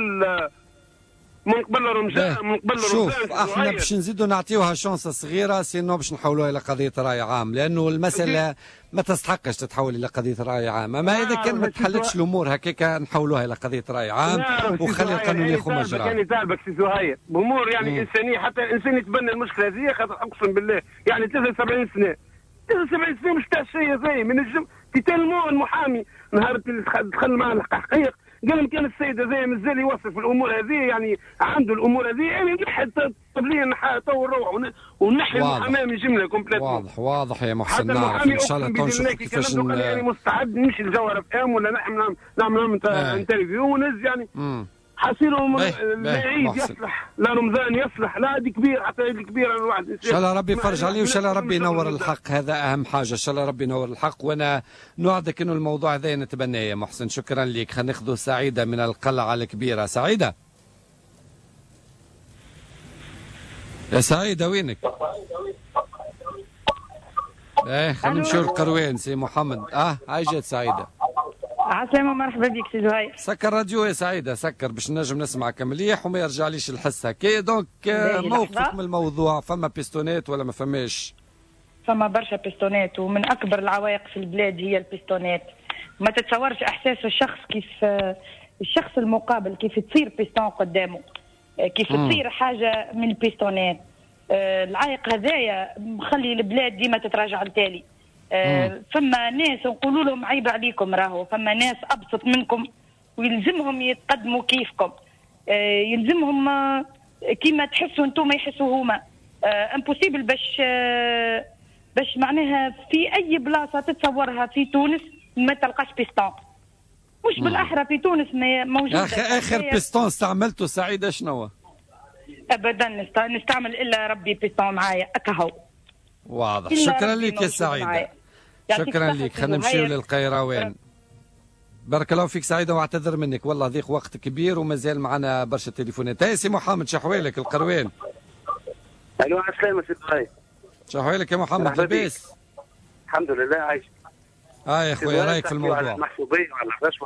Speaker 12: من قبل رمضان من قبل
Speaker 6: رمضان. شوف احنا باش نزيدوا نعطيوها شونسه صغيره سينو باش نحولوها الى قضيه راي عام لانه المساله ما تستحقش تتحول الى قضيه راي عام. اما اذا كان ما تحلتش الامور هكاك نحولوها الى قضيه راي عام وخلي القانون ياخذ مجراه.
Speaker 12: كان يطالبك سي زهير بامور يعني مم. انسانيه حتى الانسان يتبنى المشكله هذه خاطر اقسم بالله يعني ثلاثة وسبعين سنه ثلاثة وسبعين سنه مش تاع شيء زي من الجم تتلموا المحامي نهار اللي دخل معاه الحقيق قال لهم كان السيد هذا مازال يوصف الامور هذه يعني عنده الامور هذه يعني نحي طبليا تو نروح ونحي المحاماه من جمله كومبليت.
Speaker 6: واضح واضح يا محسن نعرف ان شاء الله تنشط كيفاش
Speaker 12: يعني مستعد نمشي لجوهر اف ام ولا نعمل نعمل انترفيو ونز يعني حصيرهم العيد يصلح لا رمضان يصلح لا عيد كبير حتى عيد كبير الواحد
Speaker 6: ان شاء الله ربي يفرج عليه وان شاء الله ربي ينور الحق هذا اهم حاجه ان شاء الله ربي ينور الحق. وانا نوعدك انه الموضوع هذا نتبناه يا محسن. شكرا لك. خلينا ناخذ سعيده من القلعه الكبيره. سعيده يا سعيده وينك؟ ايه خلينا نمشيو للقروان سي محمد. اه هاي جات سعيده.
Speaker 13: عسلامة مرحبا بك سي زهير.
Speaker 6: سكر راديو يا سعيدة سكر باش نجم نسمعك مليح وما يرجعليش الحس هكا. دونك موقفك من الموضوع فما بيستونات ولا ما فماش؟
Speaker 13: فما برشا بيستونات ومن أكبر العوائق في البلاد هي البيستونات. ما تتصورش إحساس الشخص كيف الشخص المقابل كيف تصير بيستون قدامه كيف تصير حاجة من البيستونات. العائق هذايا مخلي البلاد ديما تتراجع لتالي. آه فما ناس نقولوا لهم عيب عليكم راهو فما ناس ابسط منكم ويلزمهم يتقدموا كيفكم. آه يلزمهم آه كيما تحسوا انتم يحسوا هما. آه امبوسيبل باش آه باش معناها في اي بلاصه تتصورها في تونس ما تلقاش بيستون. مش بالاحرى في تونس موجود.
Speaker 6: اخر اخر بيستون استعملته سعيده شنو؟
Speaker 13: ابدا نستعمل الا ربي بيستون معايا اكهو.
Speaker 6: واضح. شكرا لك يا سعيده. شكرا لك. خلينا نمشيو للقيروان. بارك الله فيك سعيده واعتذر منك والله ضيق وقت كبير ومازال معنا برشا تليفونات. هاي سي محمد شحوالك القروان.
Speaker 14: الو عسلامة سي زهير.
Speaker 6: شحوالك يا محمد لاباس؟
Speaker 14: الحمد لله عايش.
Speaker 6: اه يا خويا رايك في الموضوع؟
Speaker 14: على المحسوبيه وعلى الرشوه.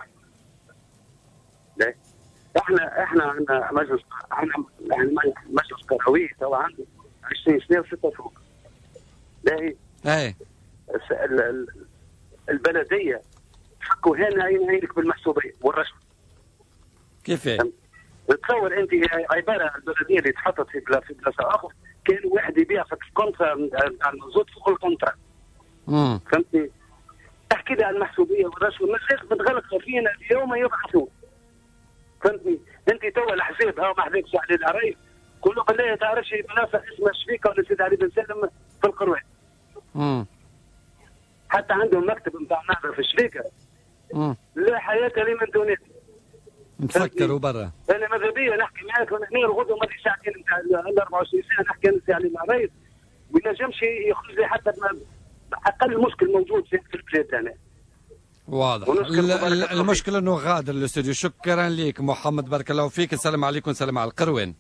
Speaker 14: لا احنا احنا عندنا مجلس عندنا يعني مجلس قروي تو عنده عشرين سنه وستة فوق. لا
Speaker 6: اي
Speaker 14: البلديه تفكوا هنا عينك بالمحسوبيه والرشوه.
Speaker 6: كيف يعني؟
Speaker 14: تصور انت عباره البلديه اللي تحطت في في بلاصه اخر كان واحد يبيع في الكونترا نتاع المازوت فوق الكونترا.
Speaker 6: امم
Speaker 14: فهمتني؟ تحكي لي عن المحسوبيه والرشوه مش متغلقه فينا اليوم يبعثون. فهمتني؟ انت توا الاحزاب ها ما حذفش على العرايس كله بالله تعرفش بلاصه اسمها شفيكه ولا سيدي علي بن سالم في القروان.
Speaker 6: امم
Speaker 14: حتى عندهم مكتب نتاع نهضه في الشفيكه.
Speaker 6: امم
Speaker 14: لا حياه لمن دونها.
Speaker 6: نفكروا برا.
Speaker 14: انا ماذا بيا نحكي معاك ونحن الغدوه ماضي ساعتين نتاع أربعة وعشرين ساعه نحكي انا على العرايس وما ينجمش يخرج لي حتى اقل مشكل موجود في البلاد هنا.
Speaker 6: واضح. المشكله انه غادر الاستوديو. شكرا لك محمد، بارك الله فيك. السلام عليكم. سلام على القروان.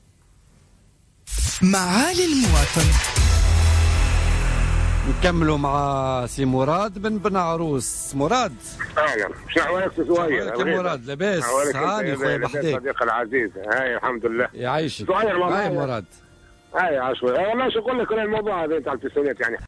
Speaker 2: معالي المواطن.
Speaker 6: نكملوا مع سي مراد بن بن عروس. مراد
Speaker 15: اهلا. شنو احوالك سي زهير؟
Speaker 6: عليكم مراد. لاباس؟ هاني خويا بحذاك.
Speaker 15: صديقي العزيز. هاي الحمد لله.
Speaker 6: يعيشك.
Speaker 15: زهير
Speaker 6: هاي مراد.
Speaker 15: هاي عشوائي والله شو اقول لك الموضوع هذا تاع البيسونات يعني